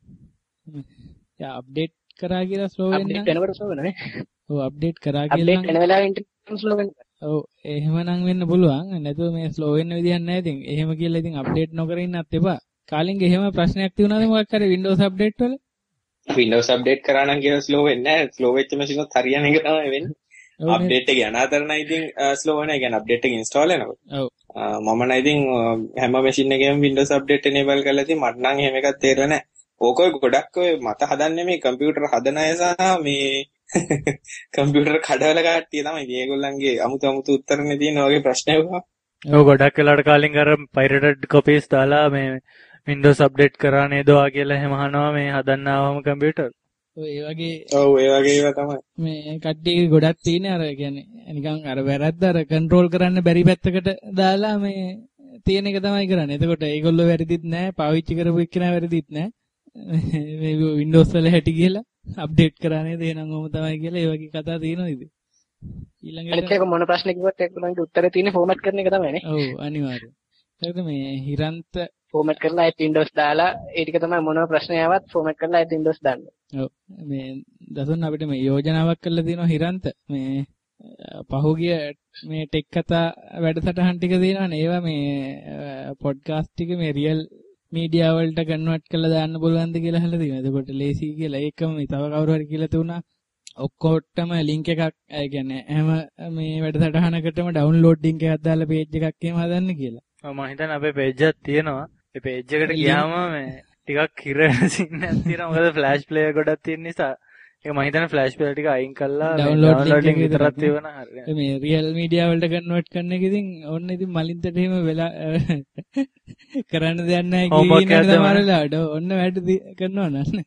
යා අප්ඩේට් කරා කියලා ස්ලෝ වෙන්නේ නැහැ. අප්ඩේට් කරනකොට ස්ලෝ වෙනවනේ. ඔව් අප්ඩේට් කරා කියලා අප්ඩේට් කරන වෙලාවෙ ඉන්ටර්නෙට් ස්ලෝ වෙනවා. ඔව් එහෙමනම් වෙන්න පුළුවන්. නැතුව මේ ස්ලෝ වෙන්න විදියක් නැහැ. ඉතින් එහෙම කියලා ඉතින් අප්ඩේට් නොකර ඉන්නත් එපා. කාලින්ගේ එහෙම ප්‍රශ්නයක් තියුණාද මොකක් හරි Windows අප්ඩේට් වල? Windows update කරා නම් කියන slow වෙන්නේ නැහැ. slow වෙච්ච machine උත් හරියන එක තමයි වෙන්නේ. update එක යන අතරන ඉතින් slow වෙනවා. ඒ කියන්නේ update එක install වෙනකොට. ඔව්. මම නම් ඉතින් හැම machine එකේම Windows update enable කරලා ඉතින් මට නම් එහෙම එකක් තේරෙන්නේ නැහැ. ඕක ගොඩක් ඔය මත හදන්නේ මේ computer හදන අය සහ මේ computer කඩවල කට්ටිය තමයි. ඉතින් ඒගොල්ලන්ගේ අමුතු උත්තරනේ තියෙන වගේ ප්‍රශ්න ඒවා. ඔව් ගොඩක් වෙලාවට කාලින් අර pirated copies දාලා මේ Windows update කරා නේද කියලා එහෙම අහනවා මේ හදන්නවම කම්පියුටර්. ඔව් ඒ වගේ ඒවා තමයි. මේ කට්ටිය ගොඩක් තියෙන අර කියන්නේ නිකන් අර වැරද්ද අර කන්ට්‍රෝල් කරන්න බැරි පැත්තකට දාලා මේ තියෙන එක තමයි කරන්නේ. එතකොට ඒගොල්ලෝ වැරදිත් නැහැ, පාවිච්චි කරපු එක්කෙනා වැරදිත් නැහැ. මේ Windows වල හැටි කියලා අප්ඩේට් කරා නේද එහෙනම් ඔහොම තමයි කියලා ඒ වගේ කතා තියෙනවා ඉතින්. ඊළඟට ඒක මොන ප්‍රශ්න කිව්වත් ඒගොල්ලන්ගේ උත්තරේ තියෙන්නේ ෆෝමැට් කරන එක තමයි නේ. ඔව් අනිවාර්යයෙන්. ඒකද මේ හිරන්ත ෆෝමැට් කරලා ඒත් Windows දාලා ඒ ටික තමයි මොනවා ප්‍රශ්න ආවත් ෆෝමැට් කරලා ඒත් Windows දාන්න. ඔව් මේ දසුන් අපිට මේ යෝජනාවක් කරලා තියෙනවා හිරන්ත මේ පහුගිය මේ ටෙක් කතා වැඩසටහන් ටික තියෙනවානේ. ඒවා මේ පොඩ්කාස්ට් ටික මේ රියල් මීඩියා වලට කන්වර්ට් කරලා දාන්න පුළුවන්ද කියලා අහලා තියෙනවා. එතකොට ලේසි කියලා ඒකම මේ තව කවුරු හරි කියලා තුනා ඔක්කොටම ලින්ක් එකක් ඒ කියන්නේ හැම මේ වැඩසටහනකටම ඩවුන්ලෝඩ් ලින්ක් එකක් දාලා පේජ් එකක් එහෙම හදන්න කියලා. මම හිතන්නේ අපේ පේජ් එකක් තියෙනවා. ඒ පේජ් එකට ගියාම මේ ටිකක් හිර සින්න තියෙනවා. මොකද ෆ්ලෑෂ් ප්ලේයර් ගොඩක් තියෙන නිසා. ඒක මම හිතන්නේ ෆ්ලෑෂ් ප්ලේයර් ටික අයින් කරලා ඩවුන්ලෝඩ් ලින්ක් විතරක් තියවන හරියට. මේ රියල් මීඩියා වලට කන්වර්ට් කරන එක ඉතින් ඔන්න ඉතින් මලින්තට එහෙම වෙලා කරන්න දෙයක් නැහැ කියන සමහරලාට ඔන්න වැඩ කරනවා නන්නේ.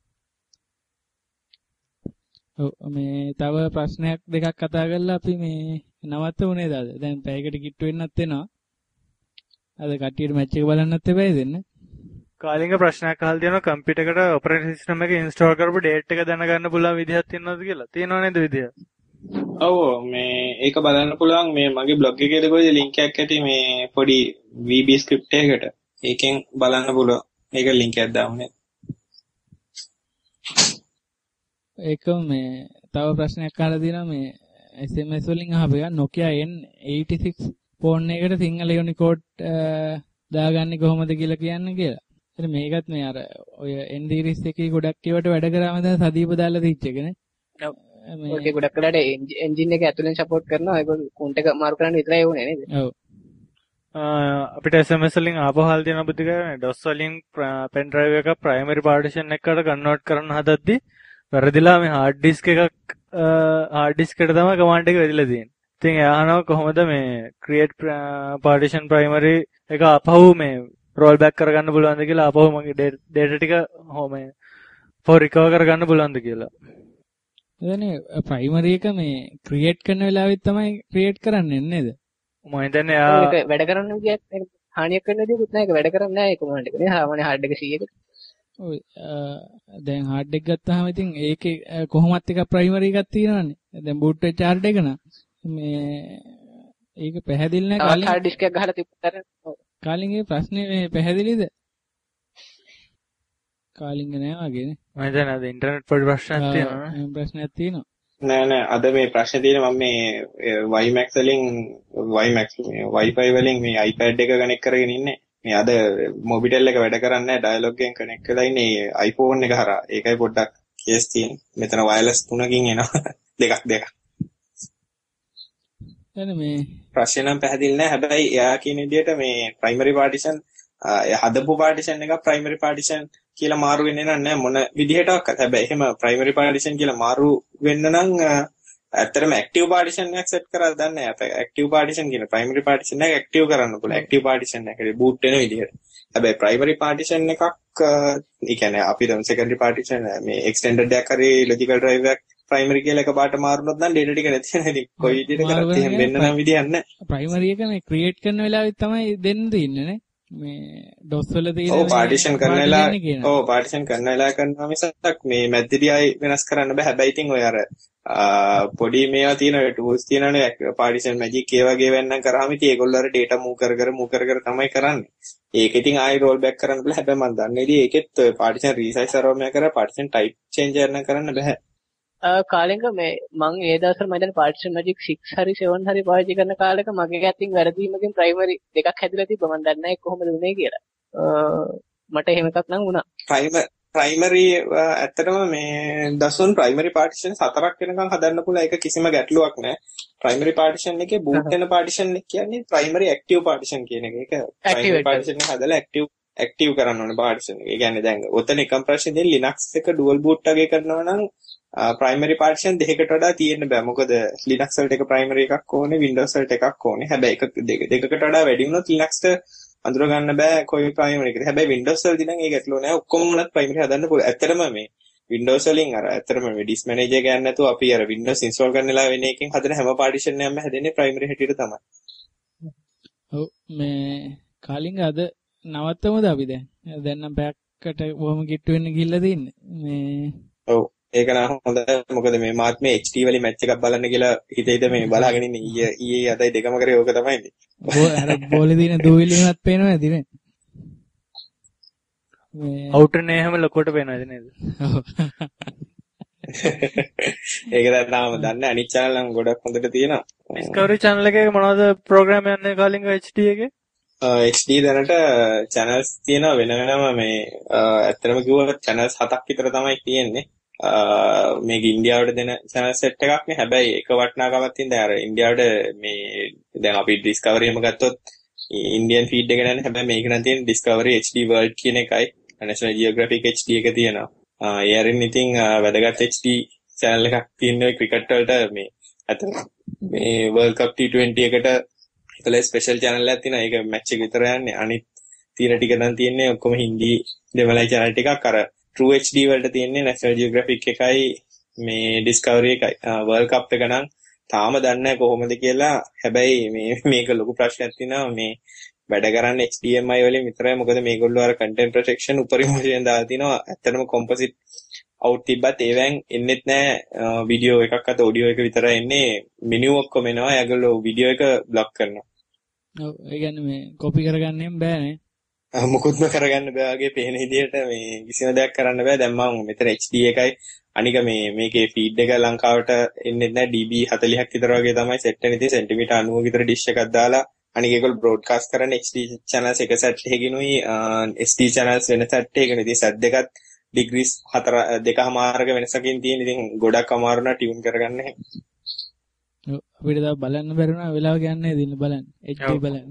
මේ තව ප්‍රශ්නයක් දෙකක් කතා කරලා අපි මේ නවත්තමු නේද අද? දැන් පැයකට කිට්ටු වෙන්නත් වෙනවා. අද කට්ටියට මැච් එක බලන්නත් එපා දෙන්න. කාලින්ග ප්‍රශ්නයක් අහලා තියෙනවා කම්පියුටර් එකට ඔපරේටින් සිස්ටම් එක ඉන්ස්ටෝල් කරපු ඩේට් එක දැනගන්න පුළුවන් විදිහක් තියෙනවද කියලා. තියෙනව නේද විදිහ? ඔව් මේ ඒක බලන්න පුළුවන් මේ මගේ බ්ලොග් එකේ කොයිද ලින්ක් එකක් ඇති මේ පොඩි VB ස්ක්‍රිප්ට් එකකට. ඒකෙන් බලන්න පුළුවන්. ඒක ලින්ක් එකක් දාමුනේ. ඒක මේ තව ප්‍රශ්නයක් අහලා තියෙනවා මේ SMS වලින් අහපු එක Nokia N86 ෆෝන් එකකට සිංහල යුනිකෝඩ් දාගන්නේ කොහොමද කියලා කියන්නේ කියලා. ඉතින් මේකත් මේ අර ඔය N series එකේ ගොඩක් ඒවට වැඩ කරාම දැන් සදීප දාලා තිච්ච එකනේ. ඔව්. ඒක ගොඩක් වෙලාට එන්ජින් එක ඇතුලෙන් සපෝට් කරනවා. ඒක කවුන්ට් එක මාරු කරන්න විතරයි ඕනේ නේද? ඔව්. අපිට SMS වලින් ආපහල් තියෙන බුද්ධිකරනේ DOS වලින් pen drive එක primary partition එකකට convert කරන්න හදද්දි වැරදිලා මේ hard disk එකක් hard disk එකට තමයි command එක වැදිලා තියෙන්නේ. ඉතින් එයානවා කොහොමද මේ create partition primary එක ආපහු මේ roll back කරගන්න පුළුවන්ද කියලා ආපහු මගේ data ටික මේ for recover කරගන්න පුළුවන්ද කියලා. එදනේ primary එක මේ create කරන වෙලාවෙත් තමයි create කරන්නේ නේද? මම හිතන්නේ එයා ඒක වැඩ කරන්න විදියක් හානියක් වෙන්න දෙයක් නැහැ. ඒක වැඩ කරන්නේ නැහැ ඒ command එක නේ. සාමාන්‍ය hard එක 100කට. ඔය දැන් hard එක ගත්තාම ඉතින් ඒකේ කොහොමත් එක primary එකක් තියෙනවානේ. දැන් boot වෙච්ච hard එක නා මේ ඒක පැහැදිලි නැහැ කලින් hard disk එකක් ගහලා තිබ්බතර. කලින් ඒ ප්‍රශ්නේ මේ පැහැදිලිද? කලින් නෑ වගේනේ. මම හිතන්නේ අද ඉන්ටර්නෙට් පොඩි ප්‍රශ්නයක් තියෙනවා. ප්‍රශ්නයක් තියෙනවා. නෑ අද මේ ප්‍රශ්නේ තියෙන මම මේ WiMAX වලින් WiMAX මේ Wi-Fi වලින් මේ iPad එක කනෙක්ට් කරගෙන ඉන්නේ. මේ අද මොබිටෙල් එක වැඩ කරන්නේ නැහැ ඩයලොග් එකෙන් කනෙක්ට් කරලා ඉන්නේ iPhone එක හරහා. ඒකයි පොඩ්ඩක් කේස් තියෙන්නේ. මෙතන වයර්ලස් 3කින් එනවා. දෙකක්. එනේ මේ ප්‍රශ්නේ නම් පැහැදිලි නෑ. හැබැයි එයා කියන විදිහට මේ primary partition හදපු partition එක primary partition කියලා මාරු වෙන්නේ නැහැ මොන විදිහටවත්. හැබැයි එහෙම primary partition කියලා මාරු වෙන්න නම් ඇත්තටම active partition එකක් set කරලා දන්නේ නැහැ. active partition කියන primary partition එක active කරන්න පුළුවන්. active partition එකට boot වෙන විදිහට. හැබැයි primary partition එකක් ඒ කියන්නේ අපි දැන් secondary partition මේ extended එකක් හරි logical drive එකක් primary කියලා එකපාරට මාරුනොත් නම් data ටික නැති වෙන ඉතින් කොයි විදිහට කරත් එහෙම වෙන්න නම් විදිහක් නැහැ. primary එක මේ create කරන වෙලාවෙත් තමයි දෙන්න දෙන්නේ නේ. මේ DOS වල තියෙන ඔව් partition කරන වෙලාව ඔව් partition කරන වෙලාව කරනවා මිසක් මේ මැද්දේදී ආයි වෙනස් කරන්න බෑ. හැබැයි ඉතින් ඔය අර පොඩි මේවා තියෙන tools තියෙනනේ partition magic ඒ වගේ වෙන්නම් කරාම ඉතින් ඒගොල්ලෝ අර data move කර තමයි කරන්නේ. ඒක ඉතින් ආයි roll back කරන්න බෑ. හැබැයි මම දන්නේ ඉතින් ඒකෙත් partition resize කරවම කරා partition type change කරන්න බෑ. කාලෙක මේ මම ඒ දවස්වල මම දැන් partition magic 6 හරි 7 හරි පාවිච්චි කරන කාලෙක මගේ අතින් වැරදීමකින් primary දෙකක් හැදිලා තිබ්බා. මම දන්නේ නැහැ කොහොමද වුනේ කියලා. මට එහෙම එකක් නම් වුණා. primary ඇත්තටම මේ දසුන් primary partition 4ක් වෙනකන් හදන්න පුළුවන්. ඒක කිසිම ගැටලුවක් නැහැ. primary partition එකේ boot වෙන partition එක කියන්නේ primary active partition කියන එක. ඒක primary partition එක හදලා active කරන්න ඕනේ partition එක. ඒ කියන්නේ දැන් ඔතන එකම ප්‍රශ්නේ දෙන්නේ Linux එක dual boot වගේ කරනවා නම් primary partition දෙකකට වඩා තියෙන්න බෑ. මොකද Linux වලට එක primary එකක් ඕනේ, Windows වලට එකක් ඕනේ. හැබැයි දෙකකට වඩා වැඩි වුණොත් Linux අඳුර ගන්න බෑ කොයි primary එකද. හැබැයි Windows වලදී නම් ඒ ගැටලුව නෑ. ඔක්කොම උනත් primary හදන්න පුළුවන්. ඇත්තටම මේ Windows වලින් ඇත්තටම මේ disk manager එක ගන්න නැතුව අපි අර Windows install කරන වෙලාව වෙන එකකින් හදන හැම partition එකක්ම හැදෙන්නේ primary හැටියට තමයි. ඔව් මේ කාලින්ග අද නවත්තමුද අපි දැන්? දැන් නම් පැයකට කොහොම කිට්ටු වෙන්න ගිහිල්ලා තින්නේ. මේ ඔව් ඒක නම් හොඳයි. මොකද මේ මාත් මේ HD වලින් මැච් එකක් බලන්න කියලා හිතේද මේ බලාගෙන ඉන්නේ. ඊයේ අදයි දෙකම කරේ ඕක තමයි ඉන්නේ. අර බෝලේ දින දූවිලිමත් පේනවා ඇති නේ. මේ අවුට් නේ හැම ලොකුවට පේනවාද නේද? ඒක දැන් තාම දන්නේ අනිත් channel නම් ගොඩක් හොඳට තියෙනවා. Discovery channel එකේ මොනවද program යන්නේ කාලින්ග HD එකේ? HD දැනට channels තියෙනවා වෙනම මේ ඇත්තටම කිව්වොත් channels 7ක් විතර තමයි තියෙන්නේ. මේක ඉන්දියාවට දෙන channel set එකක් නේ. හැබැයි එක වටිනාකමක් තියෙන දැන් අර ඉන්දියාවට මේ දැන් අපි Discovery එකම ගත්තොත් Indian feed එක නෑනේ. හැබැයි මේක නම් තියෙන Discovery HD World කියන එකයි. National Geographic HD එක තියෙනවා. ඒ අරින් ඉතින් වැදගත් HD channel එකක් තියෙනවා ක්‍රිකට් වලට මේ අතන මේ World Cup T20 එකට ඒකල ස්පෙෂල් channel එකක් තියෙනවා. ඒක මැච් එක විතර යන්නේ. අනිත් තියෙන ටික නම් තියෙන්නේ ඔක්කොම හින්දි දෙමළයි channel ටිකක්. අර True HD වලට තියෙන්නේ National Geographic එකයි මේ Discovery එකයි. World Cup එක නම් තාම දන්නේ නැහැ කොහොමද කියලා. හැබැයි මේක ලොකු ප්‍රශ්නයක් තියෙනවා. මේ වැඩ කරන්නේ HDMI වලින් විතරයි. මොකද මේගොල්ලෝ අර content protection උපරිම වශයෙන් දාලා තිනවා. ඇත්තටම composite out තිබ්බත් ඒවෙන් එන්නෙත් නැහැ. වීඩියෝ එකක් අත ඔඩියෝ එක විතරයි එන්නේ. මෙනු ඔක්කොම එනවා. ඒගොල්ලෝ වීඩියෝ එක බ්ලොක් කරනවා. ඔව් ඒ කියන්නේ මේ කොපි කරගන්නෙම බෑනේ. මොකුත්ම කරගන්න බෑ වගේ පේන විදිහට මේ කිසිම දෙයක් කරන්න බෑ. දැන් මම මෙතන HD එකයි අනික මේකේ ෆීඩ් එක ලංකාවට එන්නේ නැහැ. dB 40ක් විතර වගේ තමයි සෙට් වෙන්නේ. ඉතින් සෙන්ටිමීටර් 90 විතර ඩිෂ් එකක් දාලා අනික ඒගොල්ලෝ බ්‍රෝඩ්කාස්ට් කරන්නේ HD channels එක සෙට් එකකිනුයි SD channels වෙන සෙට් එකකිනුයි. ඉතින් සෙට් දෙකත් ඩිග්‍රීස් 2.5ක වෙනසකින් තියෙන. ඉතින් ගොඩක් අමාරු නා ටියුන් කරගන්න හැම. ඔව් අපිට තව බලන්න බැරි වුණා වෙලාව ගන්න දින බලන්න. HD බලන්න.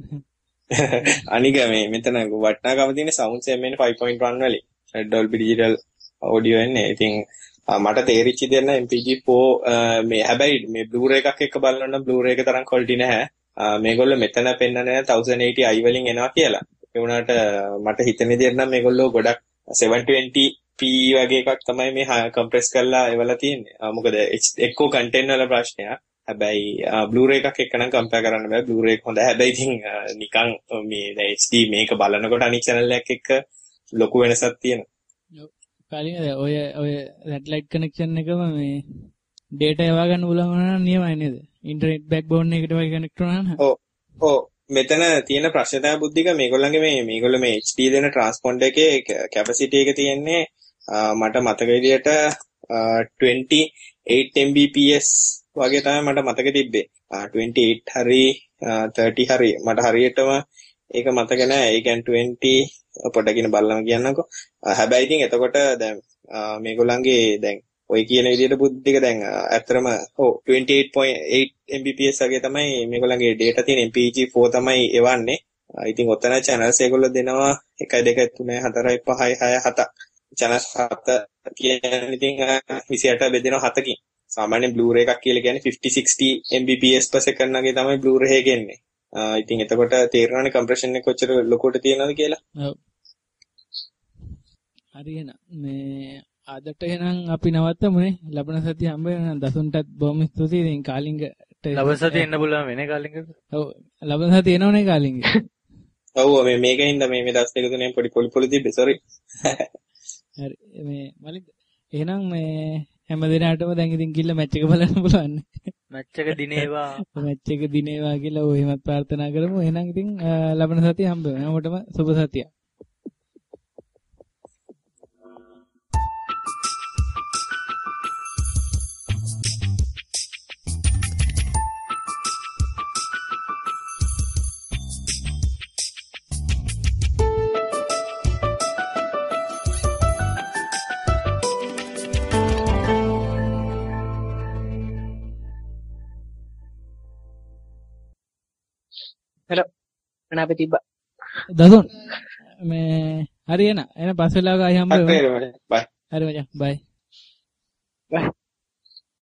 අනික මෙතන වටිනාකම තියෙන sound MN 5.1 වලින් Dolby Digital audio එන්නේ. ඉතින් මට තේරිච්ච දේ නම් MPG4 මේ හැබැයි මේ Blu-ray එකක් එක්ක බලනොත් නම් Blu-ray එක තරම් quality නැහැ. මේගොල්ලෝ මෙතන පෙන්නන්නේ නැහැ 1080i වලින් එනවා කියලා. ඒ වුණාට මට හිතෙන විදිහට නම් මේගොල්ලෝ ගොඩක් 720p වගේ එකක් තමයි මේ compress කරලා එවලා තියෙන්නේ. මොකද එක්කෝ content වල ප්‍රශ්නයක්. හැබැයි Blu-ray එකක් එක්ක නම් compare කරන්න බෑ. Blu-ray එක හොඳයි. හැබැයි ඉතින් නිකන් මේ දැන් HD මේක බලනකොට අනිත් channel එකක් එක්ක ලොකු වෙනසක් තියෙනවා. ඔව්. කාලින් ඔය satellite connection එකම මේ data යවා ගන්න පුළුවන් නම් නියමයි නේද? internet backbone එකට වගේ connect වුණා නම්. ඔව්. මෙතන තියෙන ප්‍රශ්න තමයි බුද්ධික මේගොල්ලන්ගේ මේගොල්ලෝ මේ HD දෙන transponder එකේ capacity එක තියෙන්නේ මට මතක විදියට 28 Mbps වගේ තමයි මට මතක තිබ්බේ. 28 හරි 30 හරි මට හරියටම ඒක මතක නෑ. ඒ කියන්නේ 20 පොඩකින් බලන්න කියන්නකෝ. හැබැයි ඉතින් එතකොට දැන් මේගොල්ලන්ගේ දැන් ඔය කියන විදිහට බුද්ධික දැන් ඇත්තටම 28.8 Mbps වගේ තමයි මේගොල්ලන්ගේ data තියෙන. MPG4 තමයි එවන්නේ. ඉතින් ඔතන channels ඒගොල්ලෝ දෙනවා 1 2 3 4 5 6 7 channels 7 කියන්නේ ඉතින් 28 බෙදෙනවා 7කින්. සාමාන්‍යයෙන් Blu-ray එකක් කියලා කියන්නේ 50-60 Mbps per second වගේ තමයි Blu-ray එක එන්නේ. ඉතින් එතකොට තේරෙනවනේ compression එක කොච්චර ලොකුවට තියෙනවද කියලා. ඔව්. හරි එහෙනම් මේ අදට එහෙනම් අපි නවත්තමුනේ. ලබන සතිය හම්බ වෙනවා. දසුන්ටත් බොහොම ස්තුතියි. ඉතින් කාලින්ගට ලබන සතිය එන්න පුළුවන් වෙන්නේ කාලින්ගට. ඔව් ලබන සතිය එනවනේ කාලින්ග. ඔව් මේකෙන්ද මේ දවස් දෙක තුනෙන් පොඩි පොලි තිබ්බේ sorry. හරි මේ මලින්ද එහෙනම් මේ හැම දිනකටම දැන් ඉතින් ගිහිල්ලා මැච් එක බලන්න පුළුවන්. මැච් එක දිනේවා. මැච් එක දිනේවා කියලා ඔය එහෙමත් ප්‍රාර්ථනා කරමු. එහෙනම් ඉතින් ලබන සතිය හම්බ වෙනවා. හැමෝටම සුබ සතියක්. hello kenapa tiba දසුන් මේ හරි එන පස් වෙලාවක ආයි හම්බ වෙමු. බයි. හරි මචං බයි. bye